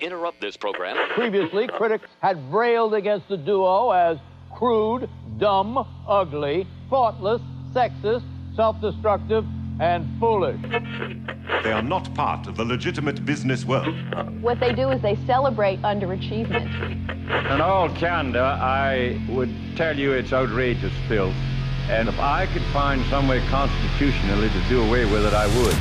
interrupt this program. Previously, critics had railed against the duo as crude, dumb, ugly, thoughtless, sexist, self-destructive, and foolish. They are not part of the legitimate business world. What they do is they celebrate underachievement. In all candor, I would tell you it's outrageous filth. And if I could find some way constitutionally to do away with it, I would.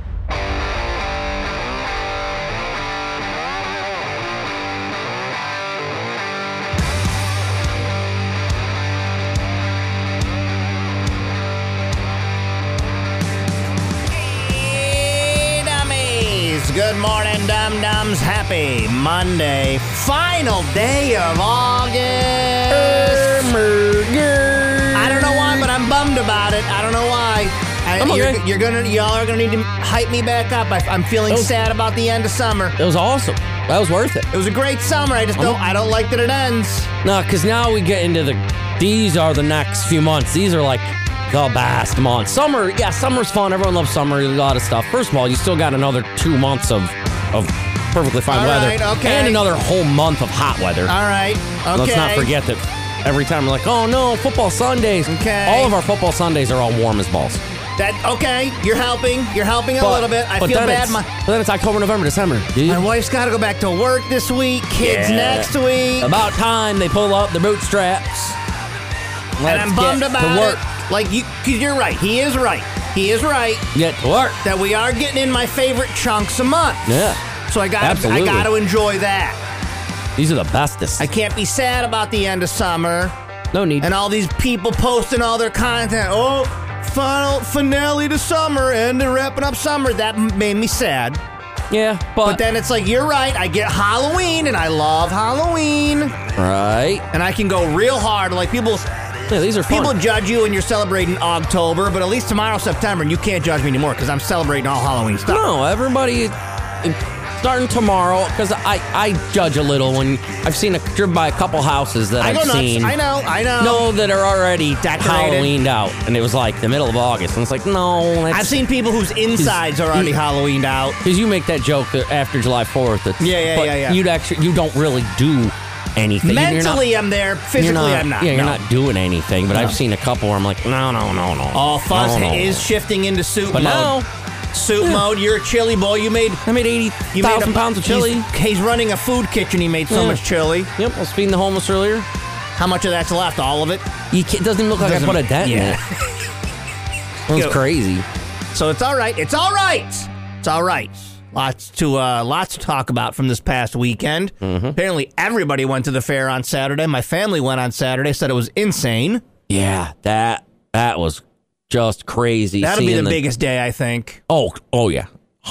Good morning, dum-dums. Happy Monday. Final day of August. I don't know why, but I'm bummed about it. I don't know why. Y'all are gonna need to hype me back up. I'm feeling sad about the end of summer. It was awesome. That was worth it. It was a great summer. I don't like that it ends. No, because now we get into these are the next few months. These are like the best months. Summer, yeah, summer's fun. Everyone loves summer. A lot of stuff. First of all, you still got another 2 months of perfectly fine weather. Right, okay. And another whole month of hot weather. All right, okay. Let's not forget that every time we're like, oh no, football Sundays. Okay. All of our football Sundays are all warm as balls. Okay, you're helping a little bit. I feel bad. But then it's October, November, December. My wife's got to go back to work this week. Kids next week. About time they pull out their bootstraps. And I'm bummed about it. Like, because you're right. He is right. Get to work. That we are getting in my favorite chunks a month. Yeah. So I got to enjoy that. These are the bestest. I can't be sad about the end of summer. No need. And all these people posting all their content. Oh, final finale to summer and then wrapping up summer. That made me sad. Yeah, but then it's like, you're right. I get Halloween and I love Halloween. Right. And I can go real hard. Like people... Yeah, these are fun. People judge you when you're celebrating October, but at least tomorrow's September, and you can't judge me anymore because I'm celebrating all Halloween stuff. No, everybody, starting tomorrow, because I judge a little when I've driven by a couple houses that I've seen. I know. No, that are already decorated, Halloweened out, and it was like the middle of August, and it's like, no. I've seen people whose insides are already Halloweened out. Because you make that joke that after July 4th. Yeah. You don't really do anything. Mentally, I'm there. Physically, I'm not. Yeah, you're not doing anything. But I've seen a couple where I'm like, no. Oh, Fuzz is shifting into soup mode. Now, soup mode. You're a chili boy. I made 80,000 pounds of chili. He's running a food kitchen. He made so much chili. Yep, I was feeding the homeless earlier. How much of that's left? All of it? It doesn't look like I put a dent in it. That's crazy. So it's all right. It's all right. Lots to talk about from this past weekend. Mm-hmm. Apparently, everybody went to the fair on Saturday. My family went on Saturday. Said it was insane. Yeah, that was just crazy. That'll be the biggest day, I think. Oh yeah,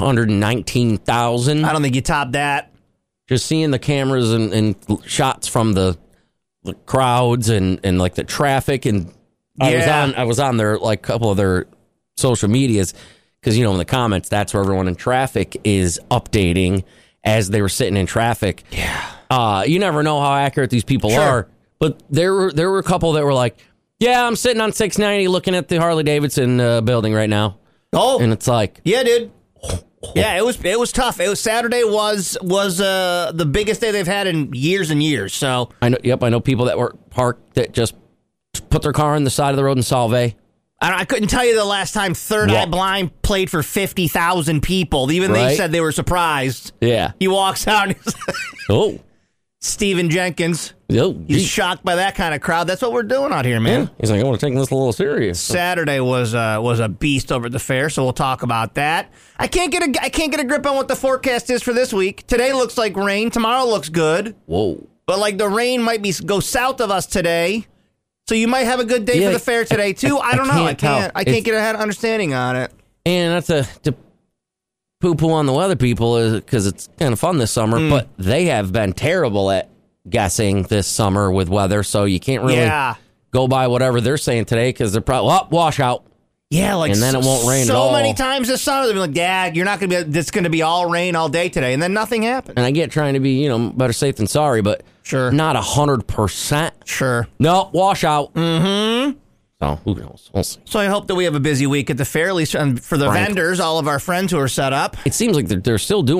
119,000. I don't think you top that. Just seeing the cameras and shots from the crowds and like the traffic and I was on their like couple of their social medias. Because, in the comments, that's where everyone in traffic is updating as they were sitting in traffic. Yeah. You never know how accurate these people are. But there were a couple that were like, yeah, I'm sitting on 690 looking at the Harley-Davidson building right now. Oh. And it's like... Yeah, dude. Yeah, it was tough. Saturday was the biggest day they've had in years and years, so... I know people that were parked that just put their car on the side of the road in Solvay. I couldn't tell you the last time Third Eye Blind played for 50,000 people. Even they said they were surprised. Yeah. He walks out and he's like, Stephen Jenkins. He's shocked by that kind of crowd. That's what we're doing out here, man. Yeah. He's like, I want to take this a little serious. Saturday was a beast over at the fair, so we'll talk about that. I can't get a grip on what the forecast is for this week. Today looks like rain. Tomorrow looks good. Whoa. But like the rain might go south of us today. So you might have a good day for the fair today, too. I don't know. I can't get an understanding on it. And that's to poo-poo on the weather people because it's kind of fun this summer, but they have been terrible at guessing this summer with weather, so you can't really go by whatever they're saying today because they're probably, wash out. Yeah, like and then it won't rain at all. So many times this summer, they'll be like, Dad, you're not going to be, it's going to be all rain all day today, and then nothing happened. And I get trying to be, better safe than sorry, but not 100%. Sure. No, wash out. Mm-hmm. So, who knows? We'll see. So I hope that we have a busy week at the fair, at least for the vendors, all of our friends who are set up. It seems like they're still doing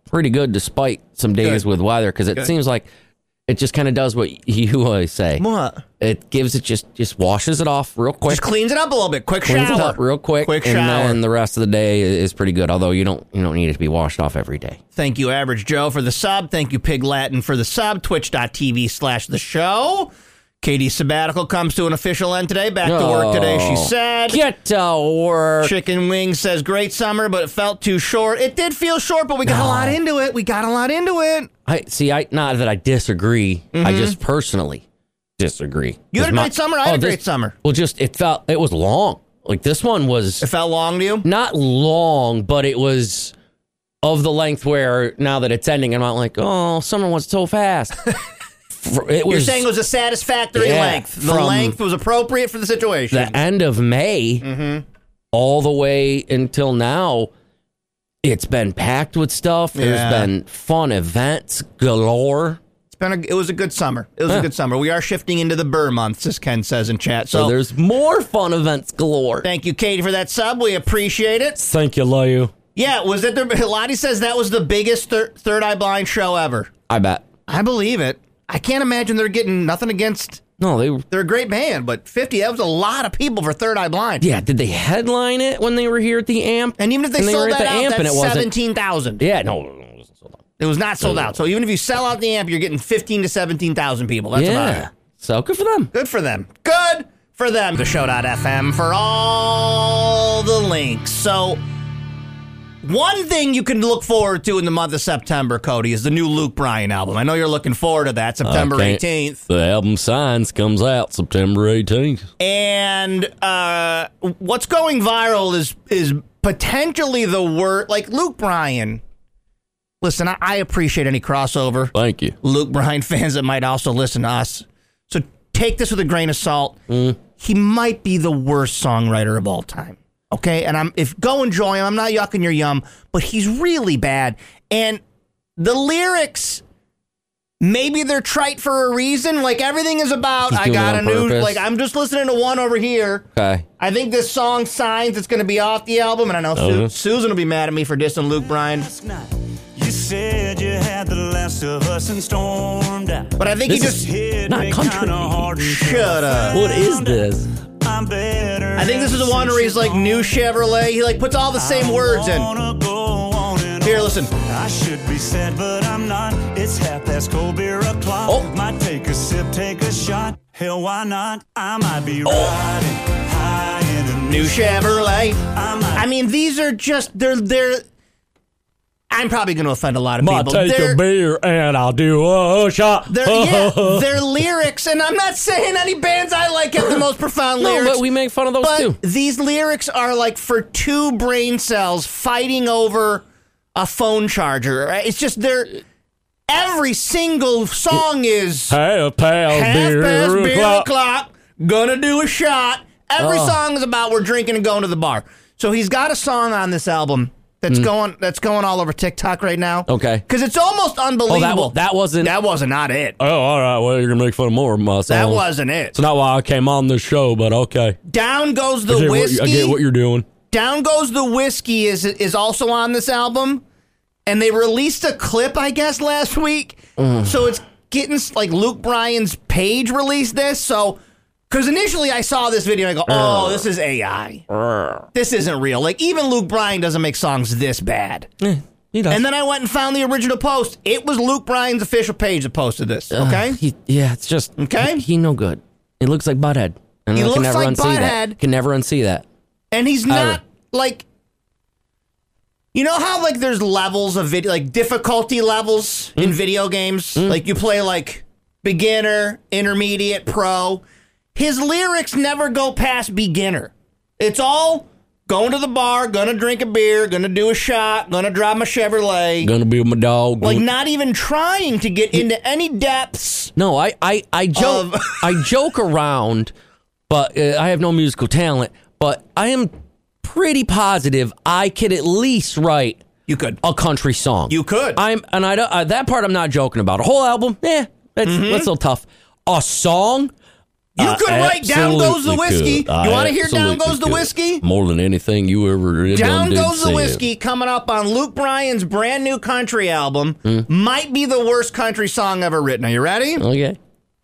pretty good despite some days with weather, because it seems like it just kind of does what you always say. What? It gives it just washes it off real quick. Just cleans it up a little bit. Quick Cleans shower. it up real quick. Quick and shower. then the rest of the day is pretty good, although you don't need it to be washed off every day. Thank you, Average Joe, for the sub. Thank you, Pig Latin, for the sub. Twitch.tv/the show. Katie's sabbatical comes to an official end today. Back to work today, she said. Get to work. Chicken Wings says, great summer, but it felt too short. It did feel short, but we got a lot into it. Not that I disagree. I just personally disagree. You had a great summer. I had a great summer. Well, it was long. Like this one was. It felt long to you? Not long, but it was of the length where now that it's ending, I'm not like, oh, summer went so fast. You're saying it was a satisfactory length. The length was appropriate for the situation. The end of May, all the way until now, it's been packed with stuff. There's been fun events galore. It was a good summer. It was a good summer. We are shifting into the Burr months, as Ken says in chat. So there's more fun events galore. Thank you, Katie, for that sub. We appreciate it. Thank you, Lou. Yeah, Lottie says that was the biggest Third Eye Blind show ever. I bet. I believe it. I can't imagine they're getting nothing against. No, they're a great band, but 50, that was a lot of people for Third Eye Blind. Yeah, did they headline it when they were here at the Amp? And even if they sold that out, that's 17,000. Yeah, no, it wasn't sold out. It was not sold out. So even if you sell out the Amp, you're getting 15 to 17,000 people. That's about it. So good for them. Good for them. Good for them. The show.fm for all the links. So one thing you can look forward to in the month of September, Cody, is the new Luke Bryan album. I know you're looking forward to that, September 18th. The album Signs comes out September 18th. And what's going viral is potentially the word, like Luke Bryan. Listen, I appreciate any crossover. Thank you. Luke Bryan fans that might also listen to us. So take this with a grain of salt. He might be the worst songwriter of all time. Okay, and go enjoy him. I'm not yucking your yum, but he's really bad. And the lyrics, maybe they're trite for a reason. Like everything is about, I got a new, like I'm just listening to one over here. Okay. I think this song Signs, it's going to be off the album, and I know Susan will be mad at me for dissing Luke Bryan. You said you had the last of us and stormed out. But I think he just hit not me country. kinda hard. Shut up. What is this? I'm better. I think this is the one where he's like new Chevrolet. He like puts all the same words in. Here, listen. I should be sad, but I'm not. It's 1/2 cold beer o'clock. Oh. Might take a sip, take a shot. Hell, why not? I might be riding high in a New Chevrolet. I mean, these are just they're. I'm probably going to offend a lot of people. Might take a beer and I'll do a shot. Their lyrics, and I'm not saying any bands I like have the most profound lyrics. No, but we make fun of those too. These lyrics are like for two brain cells fighting over a phone charger. Right? It's just every single song is 1/2 beer o'clock, gonna do a shot. Every song is about we're drinking and going to the bar. So he's got a song on this album that's going all over TikTok right now. Okay. Because it's almost unbelievable. That wasn't not it. Oh, all right. Well, you're going to make fun of more of my songs. That wasn't it. It's not why I came on this show, but okay. Down Goes the Whiskey. I get what you're doing. Down Goes the Whiskey is also on this album. And they released a clip, I guess, last week. So it's getting, like, Luke Bryan's page released this. So, because initially I saw this video and I go, oh, this is AI. This isn't real. Like, even Luke Bryan doesn't make songs this bad. He does. And then I went and found the original post. It was Luke Bryan's official page that posted this, okay? It's just, okay? He no good. It looks like Butthead. And he I looks can never like unsee Butthead. That. Can never unsee that. And he's not, like... You know how, like, there's levels of video, like, difficulty levels in video games? Like, you play, like, beginner, intermediate, pro. His lyrics never go past beginner. It's all going to the bar, gonna drink a beer, gonna do a shot, gonna drive my Chevrolet. Gonna be with my dog. Like, not even trying to get into any depths. No, I joke, I joke around, but I have no musical talent, but I am pretty positive I could at least write a country song. You could. That part I'm not joking about. A whole album, that's a little tough. A song, You could write Down Goes the Whiskey. Could. You want to hear Down Absolutely Goes the could. Whiskey? More than anything you ever Down did Goes the said. Whiskey coming up on Luke Bryan's brand new country album. Might be the worst country song ever written. Are you ready? Okay.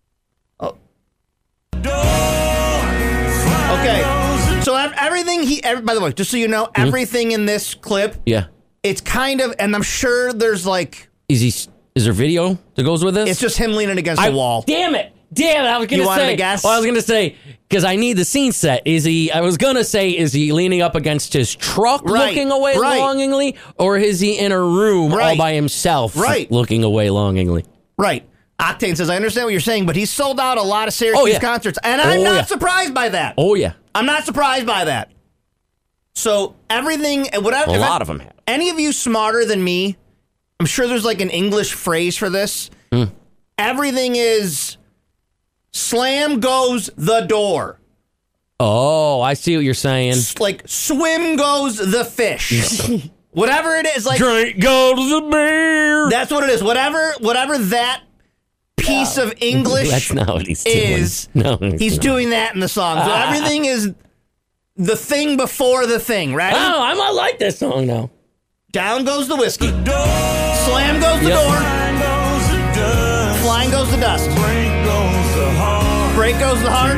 Okay. So everything by the way, just so you know, everything in this clip, Yeah. it's kind of, and I'm sure there's like, Is there video that goes with this? it's just him leaning against the wall. Damn it! I was gonna You wanted say. to guess? Well, I was gonna say because I need the scene set. Is he leaning up against his truck, Right, looking away right. longingly, or is he in a room all Right. by himself, Right. looking away longingly? Right. Octane says, I understand what you're saying, but he's sold out a lot of Syracuse concerts, and I'm not surprised by that. Oh yeah, I'm not surprised by that. So everything, whatever. a lot of them have. Any of you smarter than me, I'm sure there's like an English phrase for this. Everything is slam goes the door. Oh, I see what you're saying. Like swim goes the fish. Whatever it is, like Drink goes the beer. that's what it is. Whatever that piece of English That's not what he's is. doing. No, He's not. doing that in the song. So everything is the thing before the thing, right? Oh, I might like this song now. Down goes the whiskey. Slam goes the door. Flying goes the dust. Break goes the heart.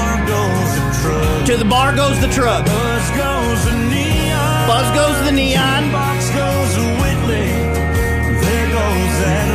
To the bar goes the truck. Buzz goes the neon. Box goes the Whitley. There goes that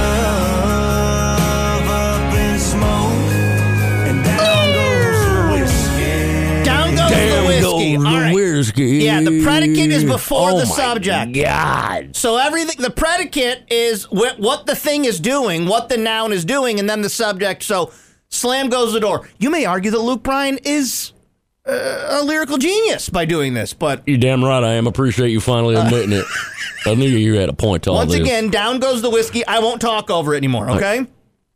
love up in smoke. And down goes the whiskey. Down goes the whiskey. All right. Whiskey. Yeah, the predicate is before the subject. God. So everything, the predicate is what the thing is doing, what the noun is doing, and then the subject. So slam goes the door. You may argue that Luke Bryan is a lyrical genius by doing this, but You're damn right I am. Appreciate you finally admitting it. I knew you had a point to all once this. again, down goes the whiskey. I won't talk over it anymore, okay?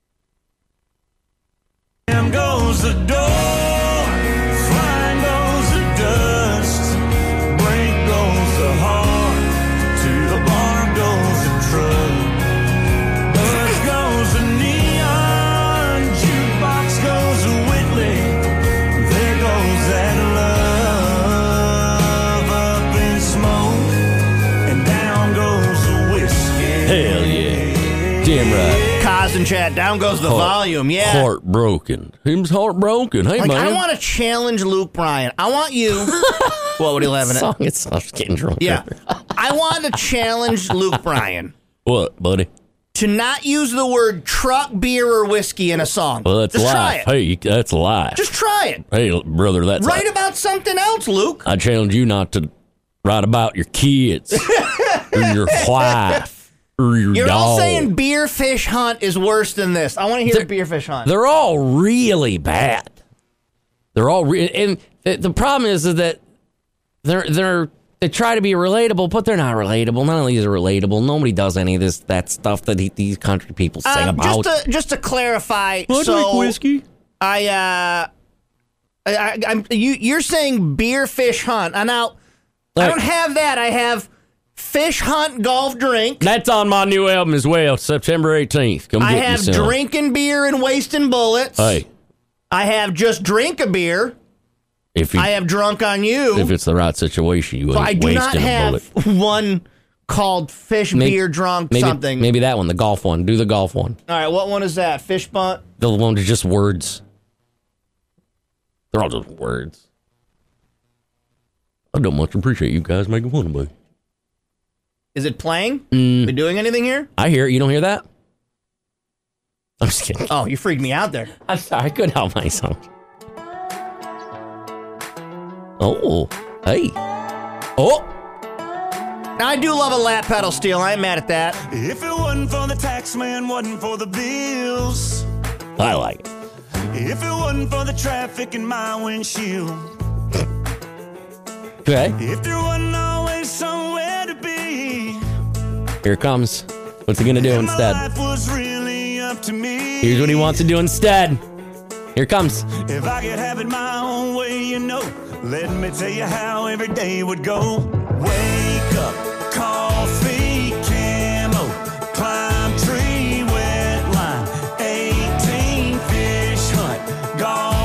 Down goes the door. Flying goes the dust. Break goes the heart. To the bar goes the truck. Buzz goes the neon. Jukebox goes the Whitley. There goes that love up in smoke. And down goes the whiskey. Hell yeah. Damn right. Kaz and chat, down goes the volume. Yeah. Heartbroken. Him's heartbroken. Hey, Like, man. I want to challenge Luke Bryan. I want you. What would he laughing at? Song itself's getting drunk. Yeah. I want to challenge Luke Bryan What, buddy? to not use the word truck, beer, or whiskey in a song. Well, that's Just try life. it. Hey, that's life. Just try it. Hey, brother, that's Write life. about something else, Luke. I challenge you not to write about your kids or your wife or your You're dog. all saying beer fish hunt is worse than this. I want to hear beer fish hunt. They're all really bad. They're all and the problem is that they try to be relatable, but they're not relatable. None of these are relatable. Nobody does any of that stuff that these country people sing about. Just to clarify, I drink whiskey. You're saying beer fish hunt. Now, I don't have that. I have fish hunt golf drink. That's on my new album as well, September 18th. Come I get have me some. drinking beer and wasting bullets. Hey, I have just drink a beer. if I have drunk on you. it's the right situation, you So ain't I do not wasting a bullet. have one called fish beer drunk something. Maybe that one, the golf one. Do the golf one. All right, what one is that? Fish bunt? The one that's just words. They're all just words. I don't much appreciate you guys making fun of me. Is it playing? We doing anything here? I hear it. You don't hear that? I'm just kidding. Oh, you freaked me out there. I'm sorry. I couldn't help myself. Oh. Hey. Oh. Now, I do love a lap pedal steel. I ain't mad at that. If it wasn't for the tax man, wasn't for the bills. I like it. If it wasn't for the traffic in my windshield. Okay. If there wasn't always somewhere to be. Here it comes. What's he going to do My instead? life was really up to me. Here's what he wants to do instead. Here it comes. If I could have it my own way, you know, let me tell you how every day would go. Wake up, coffee, camo, climb tree, wet line, 18 fish hunt, golf.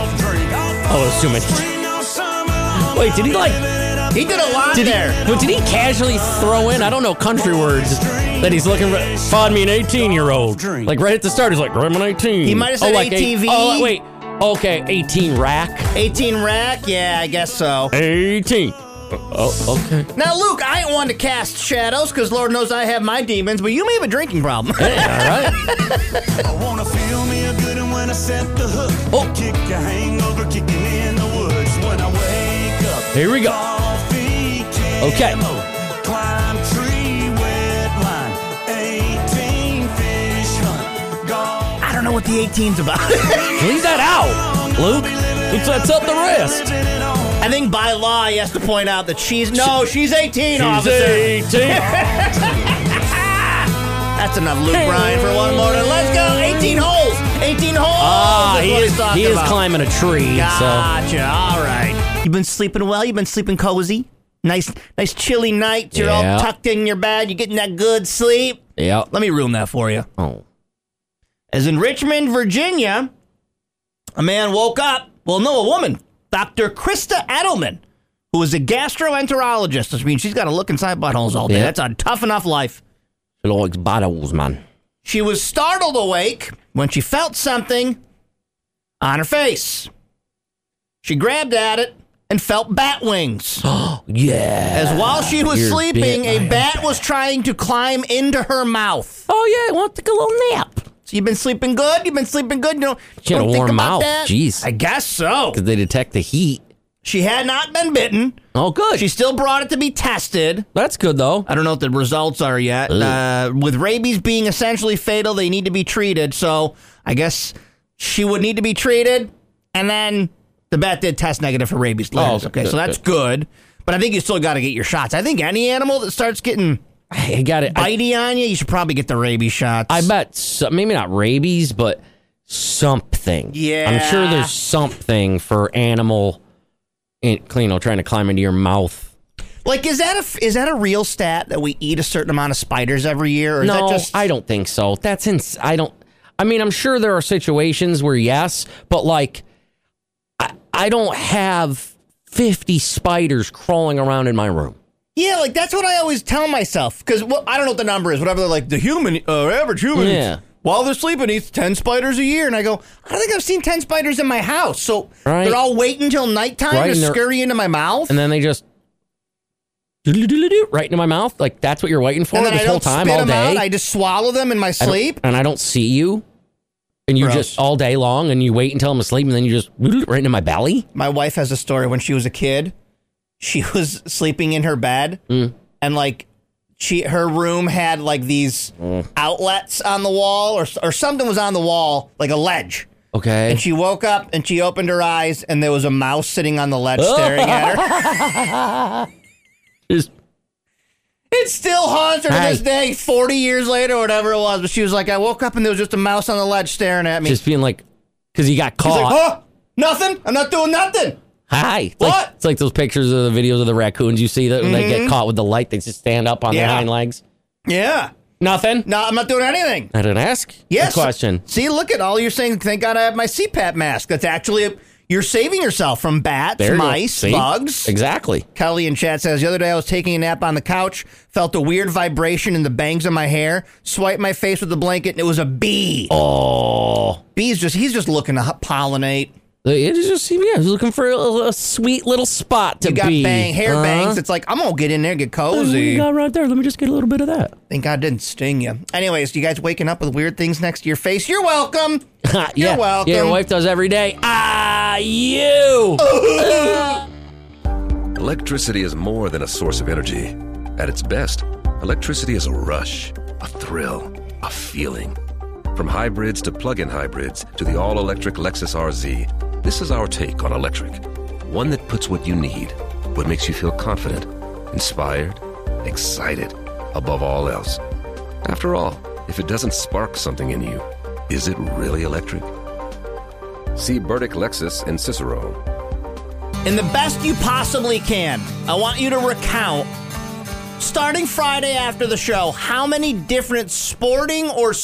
too many. Wait, did he like? He did a lot there. But did he casually throw in, I don't know, country words that he's looking for? Find me an 18-year-old. Like right at the start, he's like, I'm an 18. He might have said like ATV. Oh, wait. Okay, 18 rack. 18 rack? Yeah, I guess so. 18. Oh, okay. Now, Luke, I ain't one to cast shadows because Lord knows I have my demons, but you may have a drinking problem. Hey, all right. I wanna feel me a good one when I set the hook. Oh. Kick a hangover, kicking in the woods when I wake up. Here we go. Coffee, Okay. camo, climb tree, wet line, 18 fish hunt, golf. I don't know what the 18's about. Leave that out, Luke. It sets up the rest. I think by law he has to point out that she's 18, officer. 18. That's enough, Luke Bryan, for one morning. Let's go. 18 holes. 18 holes. Ah, is what he's talking he is about. climbing a tree. Gotcha. All right. You've been sleeping well? You've been sleeping cozy? Nice chilly nights. You're all Yeah. tucked in your bed. You're getting that good sleep. So, yeah. Let me ruin that for you. Oh. As in Richmond, Virginia, a man woke up. Well, no, a woman. Dr. Krista Edelman, who is a gastroenterologist. Which means she's got to look inside buttholes all day. Yeah. That's a tough enough life. It likes bottles, man. She was startled awake when she felt something on her face. She grabbed at it and felt bat wings. Yeah. As while she was You're sleeping, bit a by bat was trying to climb into her mouth. Oh, yeah. I want to take a little nap. So you've been sleeping good? You've been sleeping good? You know, She had don't a think warm about mouth. that? Jeez. I guess so. Because they detect the heat. She had not been bitten. Oh, good. She still brought it to be tested. That's good, though. I don't know what the results are yet. With rabies being essentially fatal, they need to be treated. So I guess she would need to be treated. And then the bat did test negative for rabies. Oh, okay, good, so that's good. But I think you still got to get your shots. I think any animal that starts getting I got it. bitey on you, you should probably get the rabies shots. I bet maybe not rabies, but something. Yeah. I'm sure there's something for animal, trying to climb into your mouth. Like, is that a real stat that we eat a certain amount of spiders every year? Or is No, that just... I don't think so. I mean, I'm sure there are situations where yes, but like, I don't have 50 spiders crawling around in my room. Yeah, like that's what I always tell myself. Because I don't know what the number is. Whatever they're like, the average human, Yeah. while they're sleeping, eats 10 spiders a year. And I go, I don't think I've seen 10 spiders in my house. So Right. they're all waiting until nighttime Right, to and they're- scurry into my mouth. And then they just right into my mouth. Like that's what you're waiting for And then this I whole don't time, spit all them day. out. I just swallow them in my sleep. And I don't see you. And you Gross. just all day long, and you wait until I'm asleep, and then you just right into my belly. My wife has a story when she was a kid. She was sleeping in her bed, and like her room had like these outlets on the wall, or something was on the wall, like a ledge. Okay. And she woke up and she opened her eyes, and there was a mouse sitting on the ledge staring at her. Just- It still haunts her to Hey. this day, 40 years later or whatever it was. But she was like, I woke up and there was just a mouse on the ledge staring at me. just being like, because you got She's caught. like, huh? Nothing? I'm not doing nothing. Hi. What? It's like those pictures of the videos of the raccoons you see that when they get caught with the light, they just stand up on their Yeah. hind legs. Yeah. Nothing. No, I'm not doing anything. I didn't ask. Yes. Good question. See, look at all you're saying. Thank God I have my CPAP mask. That's actually, you're saving yourself from bats, There you go. mice, See? bugs. Exactly. Kelly in chat says, the other day I was taking a nap on the couch, felt a weird vibration in the bangs of my hair, swiped my face with the blanket, and it was a bee. Oh. He's just looking to pollinate. He's looking for a sweet little spot to You got be. hair bangs. It's like, I'm going to get in there and get What do you cozy. got right there? Let me just get a little bit of that. Thank God it didn't sting you. Anyways, you guys waking up with weird things next to your face? You're welcome. Yeah. You're welcome. Yeah, your wife does every day. You. Electricity is more than a source of energy. At its best, electricity is a rush, a thrill, a feeling. From hybrids to plug-in hybrids to the all-electric Lexus RZ, this is our take on electric. One that puts what you need, what makes you feel confident, inspired, excited, above all else. After all, if it doesn't spark something in you, is it really electric? See Burdick Lexus in Cicero. In the best you possibly can, I want you to recount, starting Friday after the show, how many different sporting or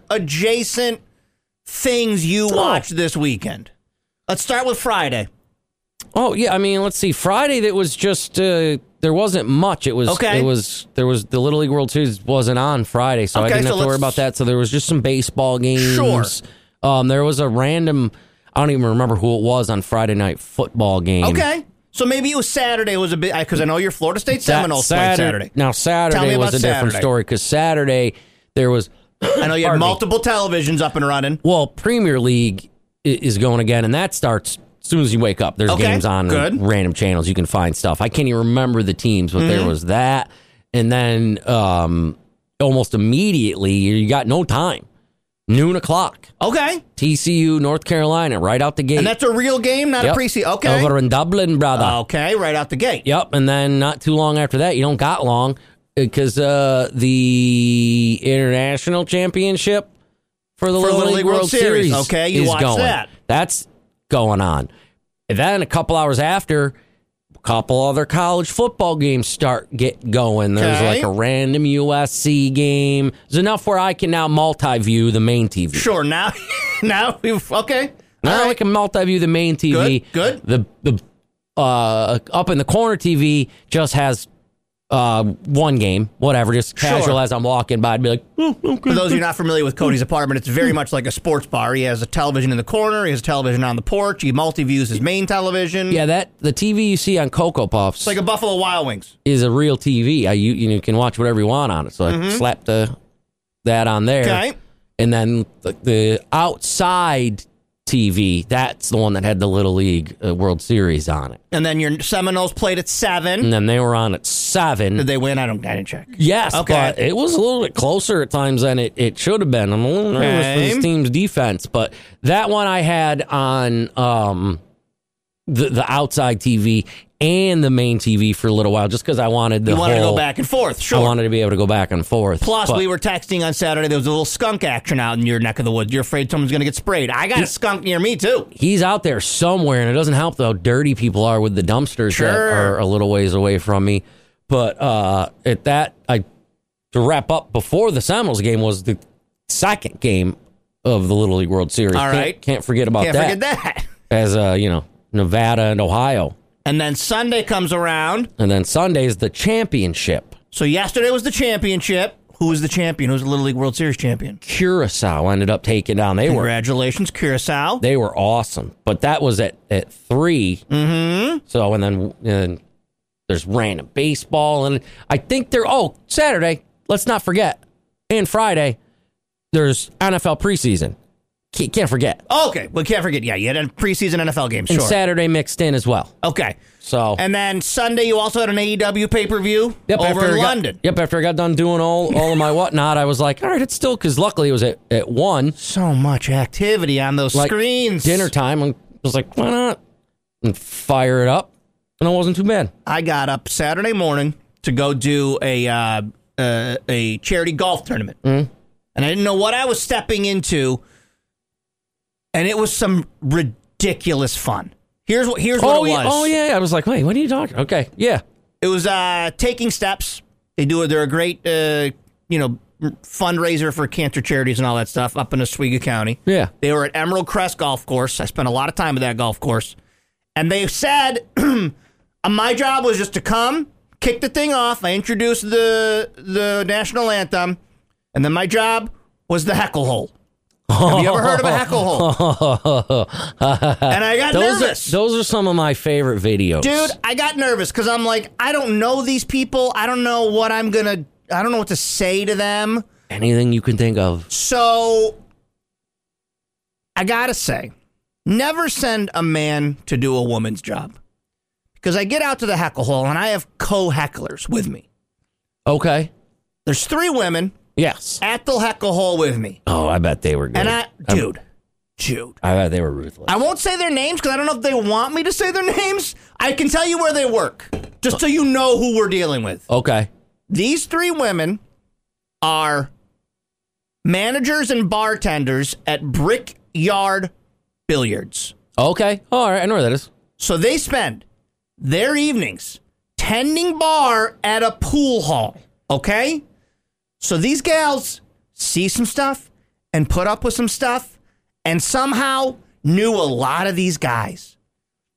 sport-adjacent things you watched this weekend. Let's start with Friday. Oh, yeah. I mean, let's see. Friday, that was just, there wasn't much. It was, Okay. there was the Little League World Series wasn't on Friday, so I Okay, didn't have so to worry let's- about that. So there was just some baseball games. Sure. There was a random, I don't even remember who it was on Friday night football game. Okay. So maybe it was Saturday was a bit, because I know your Florida State Seminoles played Saturday. Now, Tell me Saturday was about a different Saturday. story because Saturday there was, I know you had Pardon me. multiple televisions up and running. well, Premier League is going again, and that starts as soon as you wake up. There's Okay, games on good. random channels. You can find stuff. I can't even remember the teams, but there was that. And then almost immediately, you got no time. Noon o'clock. Okay. TCU, North Carolina, right out the gate. And that's a real game, not Yep. a preseason. Okay. Over in Dublin, brother. Okay, right out the gate. Yep, and then not too long after that, you don't got long because the international championship for the Little League World Series Okay, you is watch going. that. That's going on. And then a couple hours after, a couple other college football games get going. There's Okay. like a random USC game. There's enough where I can now multi-view the main TV. Sure, now we've, okay. Now All I right. can multi-view the main TV. Good. The up in the corner TV just has one game, whatever, just casual Sure. as I'm walking by. I'd be like, oh, okay. For those of you not familiar with Cody's apartment, it's very much like a sports bar. He has a television in the corner. He has a television on the porch. He multi-views his main television. Yeah, the TV you see on Cocoa Puffs It's like a Buffalo Wild Wings. is a real TV. You can watch whatever you want on it. So I slapped that on there. Okay. And then the outside TV, that's the one that had the Little League World Series on it. And then your Seminoles played at 7. And then they were on at 7. Did they win? I didn't check. Yes, Okay. but it was a little bit closer at times than it should have been. I'm a little nervous for Okay. this team's defense, but that one I had on the outside TV and the main TV for a little while, just because I wanted You wanted to go back and forth. Sure. I wanted to be able to go back and forth. Plus, But we were texting on Saturday. There was a little skunk action out in your neck of the woods. You're afraid someone's going to get sprayed. I got a skunk near me, too. he's out there somewhere, and it doesn't help how dirty people are with the dumpsters that Sure. are a little ways away from me. But to wrap up before the Seminoles game was the second game of the Little League World Series. All right. Can't forget about Can't that. forget that. As Nevada and Ohio. And then Sunday comes around. And then Sunday's the championship. So yesterday was the championship. Who was the champion? Who was the Little League World Series champion? Curacao ended up taking down. Congratulations, Curacao. They were awesome. But that was at 3. Mm-hmm. So, and then there's random baseball. And I think Saturday, let's not forget. And Friday, there's NFL preseason. Can't forget. Okay, we can't forget. Yeah, you had a preseason NFL game. Sure. And Saturday mixed in as well. Okay. So And then Sunday, you also had an AEW pay-per-view over in London. After I got done doing all of my whatnot, I was like, all right, it's still, because luckily it was at 1. So much activity on those Like screens. dinner time. I was like, why not? And fire it up. And it wasn't too bad. I got up Saturday morning to go do a charity golf tournament. And I didn't know what I was stepping into. And it was some ridiculous fun. Here's what it was. Oh, yeah. I was like, wait, what are you talking? Okay, yeah. It was Taking Steps. They're a great fundraiser for cancer charities and all that stuff up in Oswego County. Yeah. They were at Emerald Crest Golf Course. I spent a lot of time at that golf course. And they said my job was just to come, kick the thing off. I introduced the national anthem. And then my job was the heckle hole. Have you ever heard of a heckle hole? And I got nervous. Those are some of my favorite videos. Dude, I got nervous because I'm like, I don't know these people. I don't know what I don't know what to say to them. Anything you can think of. So, I gotta say, never send a man to do a woman's job. Because I get out to the heckle hole and I have co-hecklers with me. Okay. There's 3 women Yes. at the heckle hole with me. Oh, I bet they were good. And dude. I bet they were ruthless. I won't say their names because I don't know if they want me to say their names. I can tell you where they work, just so you know who we're dealing with. Okay. These 3 women are managers and bartenders at Brickyard Billiards. Okay. Oh, all right. I know where that is. So they spend their evenings tending bar at a pool hall, okay? So these gals see some stuff and put up with some stuff and somehow knew a lot of these guys.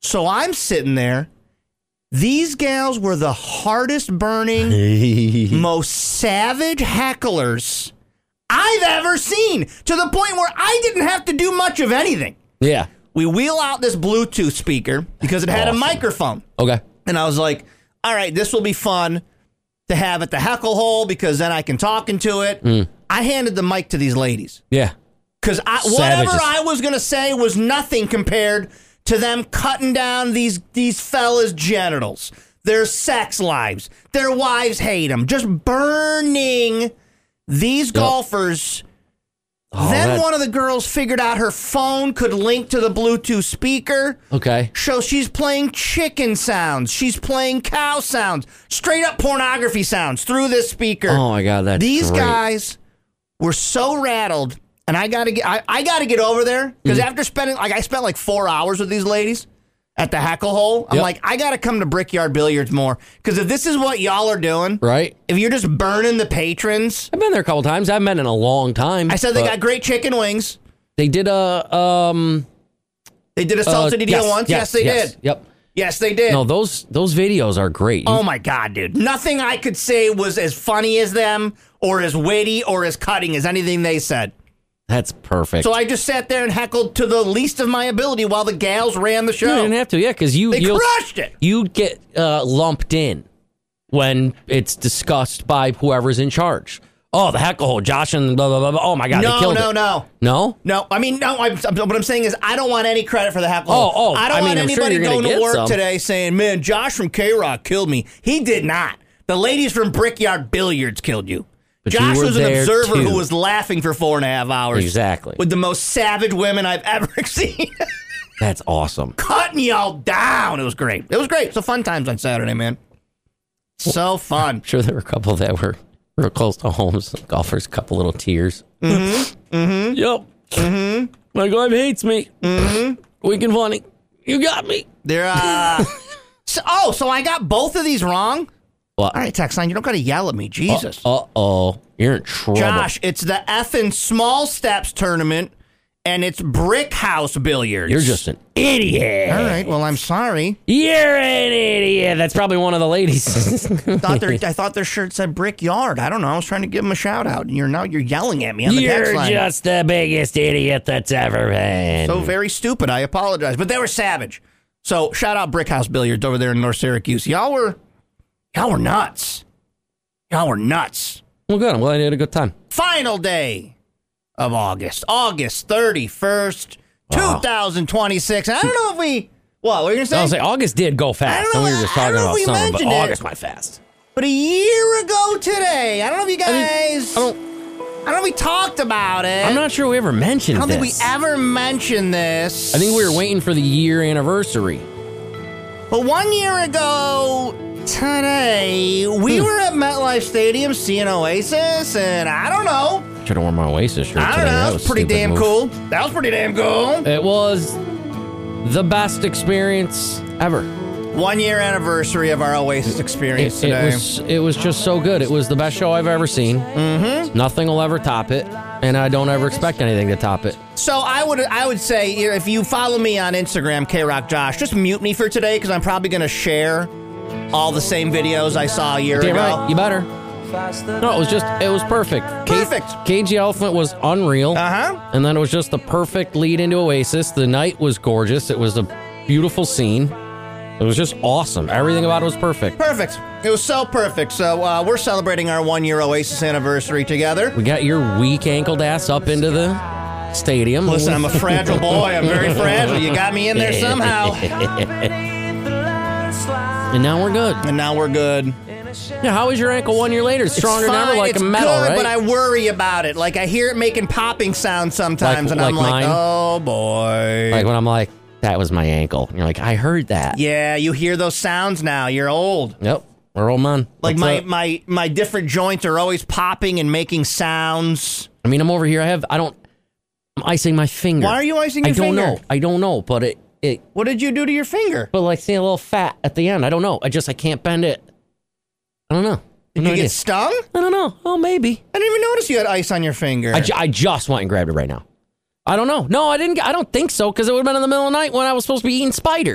So I'm sitting there. These gals were the hardest burning, most savage hecklers I've ever seen, to the point where I didn't have to do much of anything. Yeah. We wheel out this Bluetooth speaker because it had a microphone. Okay. And I was like, all right, this will be fun to have at the heckle hole because then I can talk into it. I handed the mic to these ladies. Yeah. Because whatever I was going to say was nothing compared to them cutting down these fellas' genitals, their sex lives, their wives hate them, just burning these golfers. Then one of the girls figured out her phone could link to the Bluetooth speaker. Okay. So she's playing chicken sounds. She's playing cow sounds. Straight up pornography sounds through this speaker. Oh, my God, that's These great. guys were so rattled. And I gotta get over there because after spending I spent like 4 hours with these ladies at the heckle hole. I'm like, I gotta come to Brickyard Billiards more because if this is what y'all are doing, right? If you're just burning the patrons, I've been there a couple times. I haven't been in a long time. I said they got great chicken wings. They did a salted deal once. Yes, they did. Yep. Yes, they did. No, those videos are great. Oh my God, dude! Nothing I could say was as funny as them, or as witty, or as cutting as anything they said. That's perfect. So I just sat there and heckled to the least of my ability while the gals ran the show. You didn't have to, because they crushed it. You get lumped in when it's discussed by whoever's in charge. Oh, the heckle hole, Josh and blah, blah, blah, blah. Oh, my God, they killed it. No? I mean, no, what I'm saying is I don't want any credit for the heckle hole. I don't want anybody going to work today saying, man, Josh from K-Rock killed me. He did not. The ladies from Brickyard Billiards killed you. But Josh you were was an there observer too. who was laughing for 4.5 hours. Exactly. With the most savage women I've ever seen. That's awesome. Cutting y'all down. It was great. It was great. So fun times on Saturday, man. So fun. I'm sure there were a couple that were real close to home. Some golfers, a couple little tears. Mm-hmm. Mm-hmm. Yep. Mm-hmm. My God hates me. Mm-hmm. Weak and funny. You got me. They're, so I got both of these wrong? What? All right, Texan, you don't got to yell at me. Jesus. Uh-oh. You're in trouble. Josh, it's the effing Small Steps tournament, and it's Brick House Billiards. You're just an idiot. All right, well, I'm sorry. You're an idiot. That's probably one of the ladies. I thought their shirt said Brickyard. I don't know. I was trying to give them a shout out, and you're yelling at me on the text line. You're just the biggest idiot that's ever been. So very stupid. I apologize. But they were savage. So shout out Brick House Billiards over there in North Syracuse. Y'all were nuts. Y'all were nuts. Well, good. I'm glad you had a good time. Final day of August 31st, 2026. I don't know if we... What were you going to say? I was say August did go fast. And we were just talking about summer, but August went fast. But a year ago today, I don't know if you guys... I don't know if we talked about it. I'm not sure we ever mentioned this. I don't think we ever mentioned this. I think we were waiting for the year anniversary. But 1 year ago today, we were at MetLife Stadium seeing Oasis, and I don't know. Should have worn my Oasis shirt today. I don't know. That was pretty damn cool. That was pretty damn cool. It was the best experience ever. 1 year anniversary of our Oasis experience today. It was just so good. It was the best show I've ever seen. Mm-hmm. Nothing will ever top it, and I don't ever expect anything to top it. So I would say if you follow me on Instagram, KRockJosh, just mute me for today because I'm probably going to share all the same videos I saw a year ago. Right. You better. No, it was perfect. Perfect. Cage the Elephant was unreal. Uh-huh. And then it was just the perfect lead into Oasis. The night was gorgeous. It was a beautiful scene. It was just awesome. Everything about it was perfect. Perfect. It was so perfect. So we're celebrating our 1 year Oasis anniversary together. We got your weak ankled ass up into the stadium. Listen, I'm a fragile boy. I'm very fragile. You got me in there somehow. And now we're good. Yeah, how is your ankle 1 year later? It's stronger than ever, like a metal, good, right? But I worry about it. Like, I hear it making popping sounds sometimes, and I'm like, oh, boy. Like when I'm like, that was my ankle. And you're like, I heard that. Yeah, you hear those sounds now. You're old. Yep, we're old men. Like, my different joints are always popping and making sounds. I mean, I'm over here. I'm icing my finger. Why are you icing your finger? I don't know, but it... What did you do to your finger? But like, see a little fat at the end. I don't know. I can't bend it. I don't know. Did you get stung? I don't know. Oh, maybe. I didn't even notice you had ice on your finger. I just went and grabbed it right now. I don't know. No, I didn't. I don't think so, because it would have been in the middle of the night when I was supposed to be eating spiders.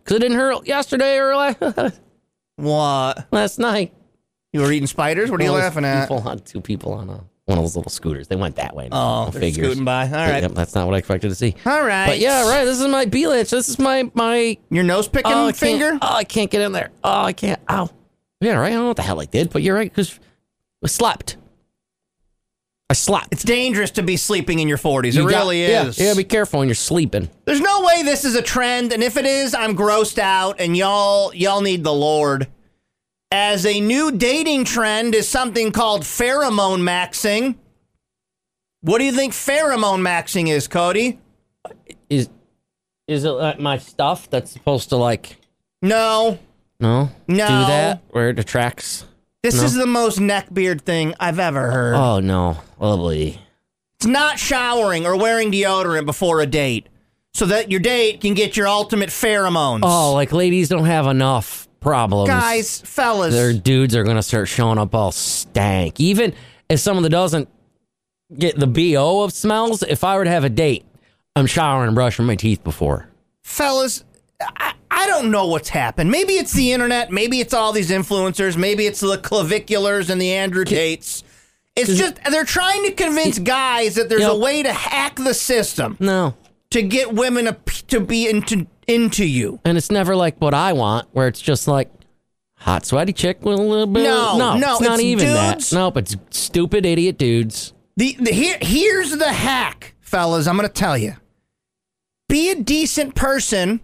Because it didn't hurt yesterday or What? last night. You were eating spiders? What are you laughing at? Two people on one of those little scooters. They went that way. Oh, they're scooting by. All right. Yep, that's not what I expected to see. All right. But yeah, right. This is my B-Lich. This is my Your nose-picking finger? I can't get in there. Oh, I can't. Ow. Yeah, right. I don't know what the hell I did, but you're right, because I slept. It's dangerous to be sleeping in your 40s. It really is. Yeah, be careful when you're sleeping. There's no way this is a trend, and if it is, I'm grossed out, and y'all need the Lord. As a new dating trend is something called pheromone maxing. What do you think pheromone maxing is, Cody? Is it like my stuff that's supposed to No. do that where it attracts? This is the most neckbeard thing I've ever heard. Oh no, lovely. It's not showering or wearing deodorant before a date, so that your date can get your ultimate pheromones. Oh, like ladies don't have enough problems. Guys, fellas. Their dudes are gonna start showing up all stank. Even if someone that doesn't get the BO of smells, if I were to have a date, I'm showering and brushing my teeth before. Fellas, I don't know what's happened. Maybe it's the internet. Maybe it's all these influencers. Maybe it's the claviculars and the Andrew Tates. It's just they're trying to convince guys that there's a way to hack the system. No. To get women to be into you. And it's never like what I want, where it's just like hot, sweaty chick with a little bit. No, it's not even dudes. That. Nope, it's stupid, idiot dudes. Here's the hack, fellas. I'm going to tell you. Be a decent person.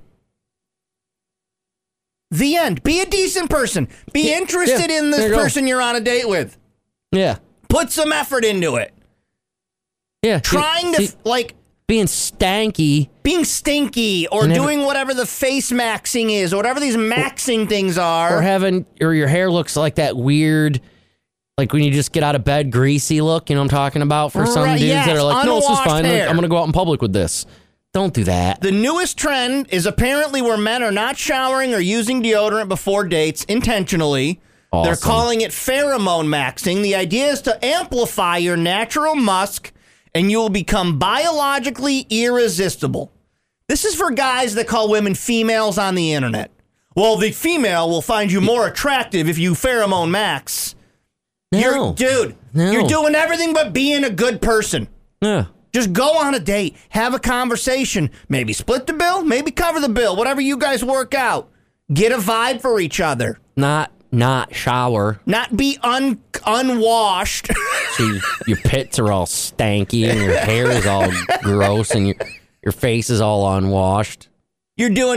The end. Be a decent person. Be interested in this person you're on a date with. Yeah. Put some effort into it. Yeah. Trying to, being stanky. Being stinky or doing whatever the face maxing is or whatever these maxing things are. Or your hair looks like that weird, like when you just get out of bed, greasy look, you know what I'm talking about? For some dudes that are like, no, this is fine. Hair. I'm going to go out in public with this. Don't do that. The newest trend is apparently where men are not showering or using deodorant before dates intentionally. Awesome. They're calling it pheromone maxing. The idea is to amplify your natural musk and you will become biologically irresistible. This is for guys that call women females on the internet. Well, the female will find you more attractive if you pheromone max. No. You're doing everything but being a good person. Yeah. Just go on a date, have a conversation, maybe split the bill, maybe cover the bill, whatever you guys work out. Get a vibe for each other. Not shower. Not be unwashed. So your pits are all stanky and your hair is all gross and your face is all unwashed. You're doing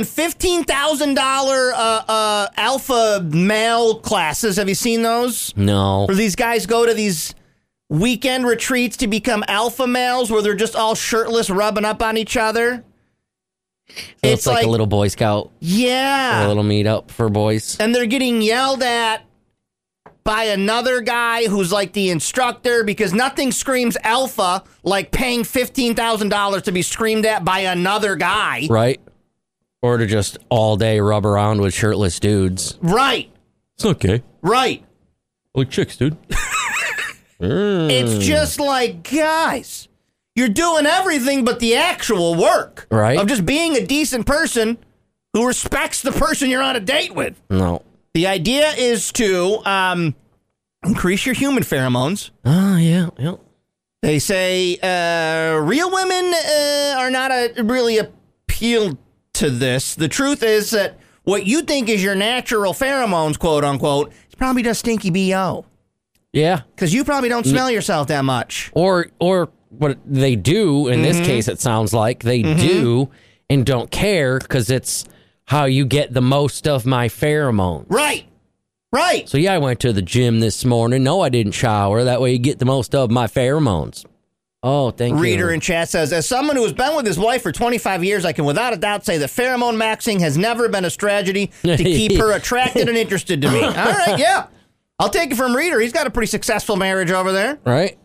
$15,000 alpha male classes. Have you seen those? No. Where these guys go to these weekend retreats to become alpha males where they're just all shirtless rubbing up on each other. So it's like a little Boy Scout. Yeah. A little meetup for boys. And they're getting yelled at by another guy who's like the instructor because nothing screams alpha like paying $15,000 to be screamed at by another guy. Right. Or to just all day rub around with shirtless dudes. Right. It's okay. Right. Like chicks, dude. It's just like, guys, you're doing everything but the actual work. Right. Of just being a decent person who respects the person you're on a date with. No. The idea is to increase your human pheromones. Oh, yeah. They say real women are not really appealed to this. The truth is that what you think is your natural pheromones, quote unquote, is probably just stinky BO. Yeah. Because you probably don't smell yourself that much. Or what they do, in this case, it sounds like they do and don't care because it's how you get the most of my pheromones. Right. So, yeah, I went to the gym this morning. No, I didn't shower. That way you get the most of my pheromones. Oh, thank you. Reader in chat says, as someone who has been with his wife for 25 years, I can without a doubt say that pheromone maxing has never been a strategy to keep her attracted and interested to me. All right, yeah. I'll take it from Reader. He's got a pretty successful marriage over there. Right.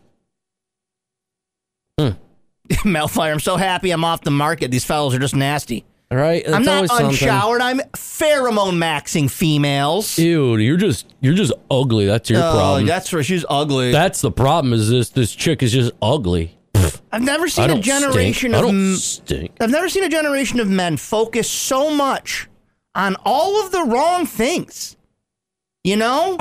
Melfire, I'm so happy I'm off the market. These fellows are just nasty. All right. I'm not unshowered. I'm pheromone maxing females. Ew, you're just ugly. That's your problem. That's where she's ugly. That's the problem is this chick is just ugly. I've never seen a generation of men focus so much on all of the wrong things. You know?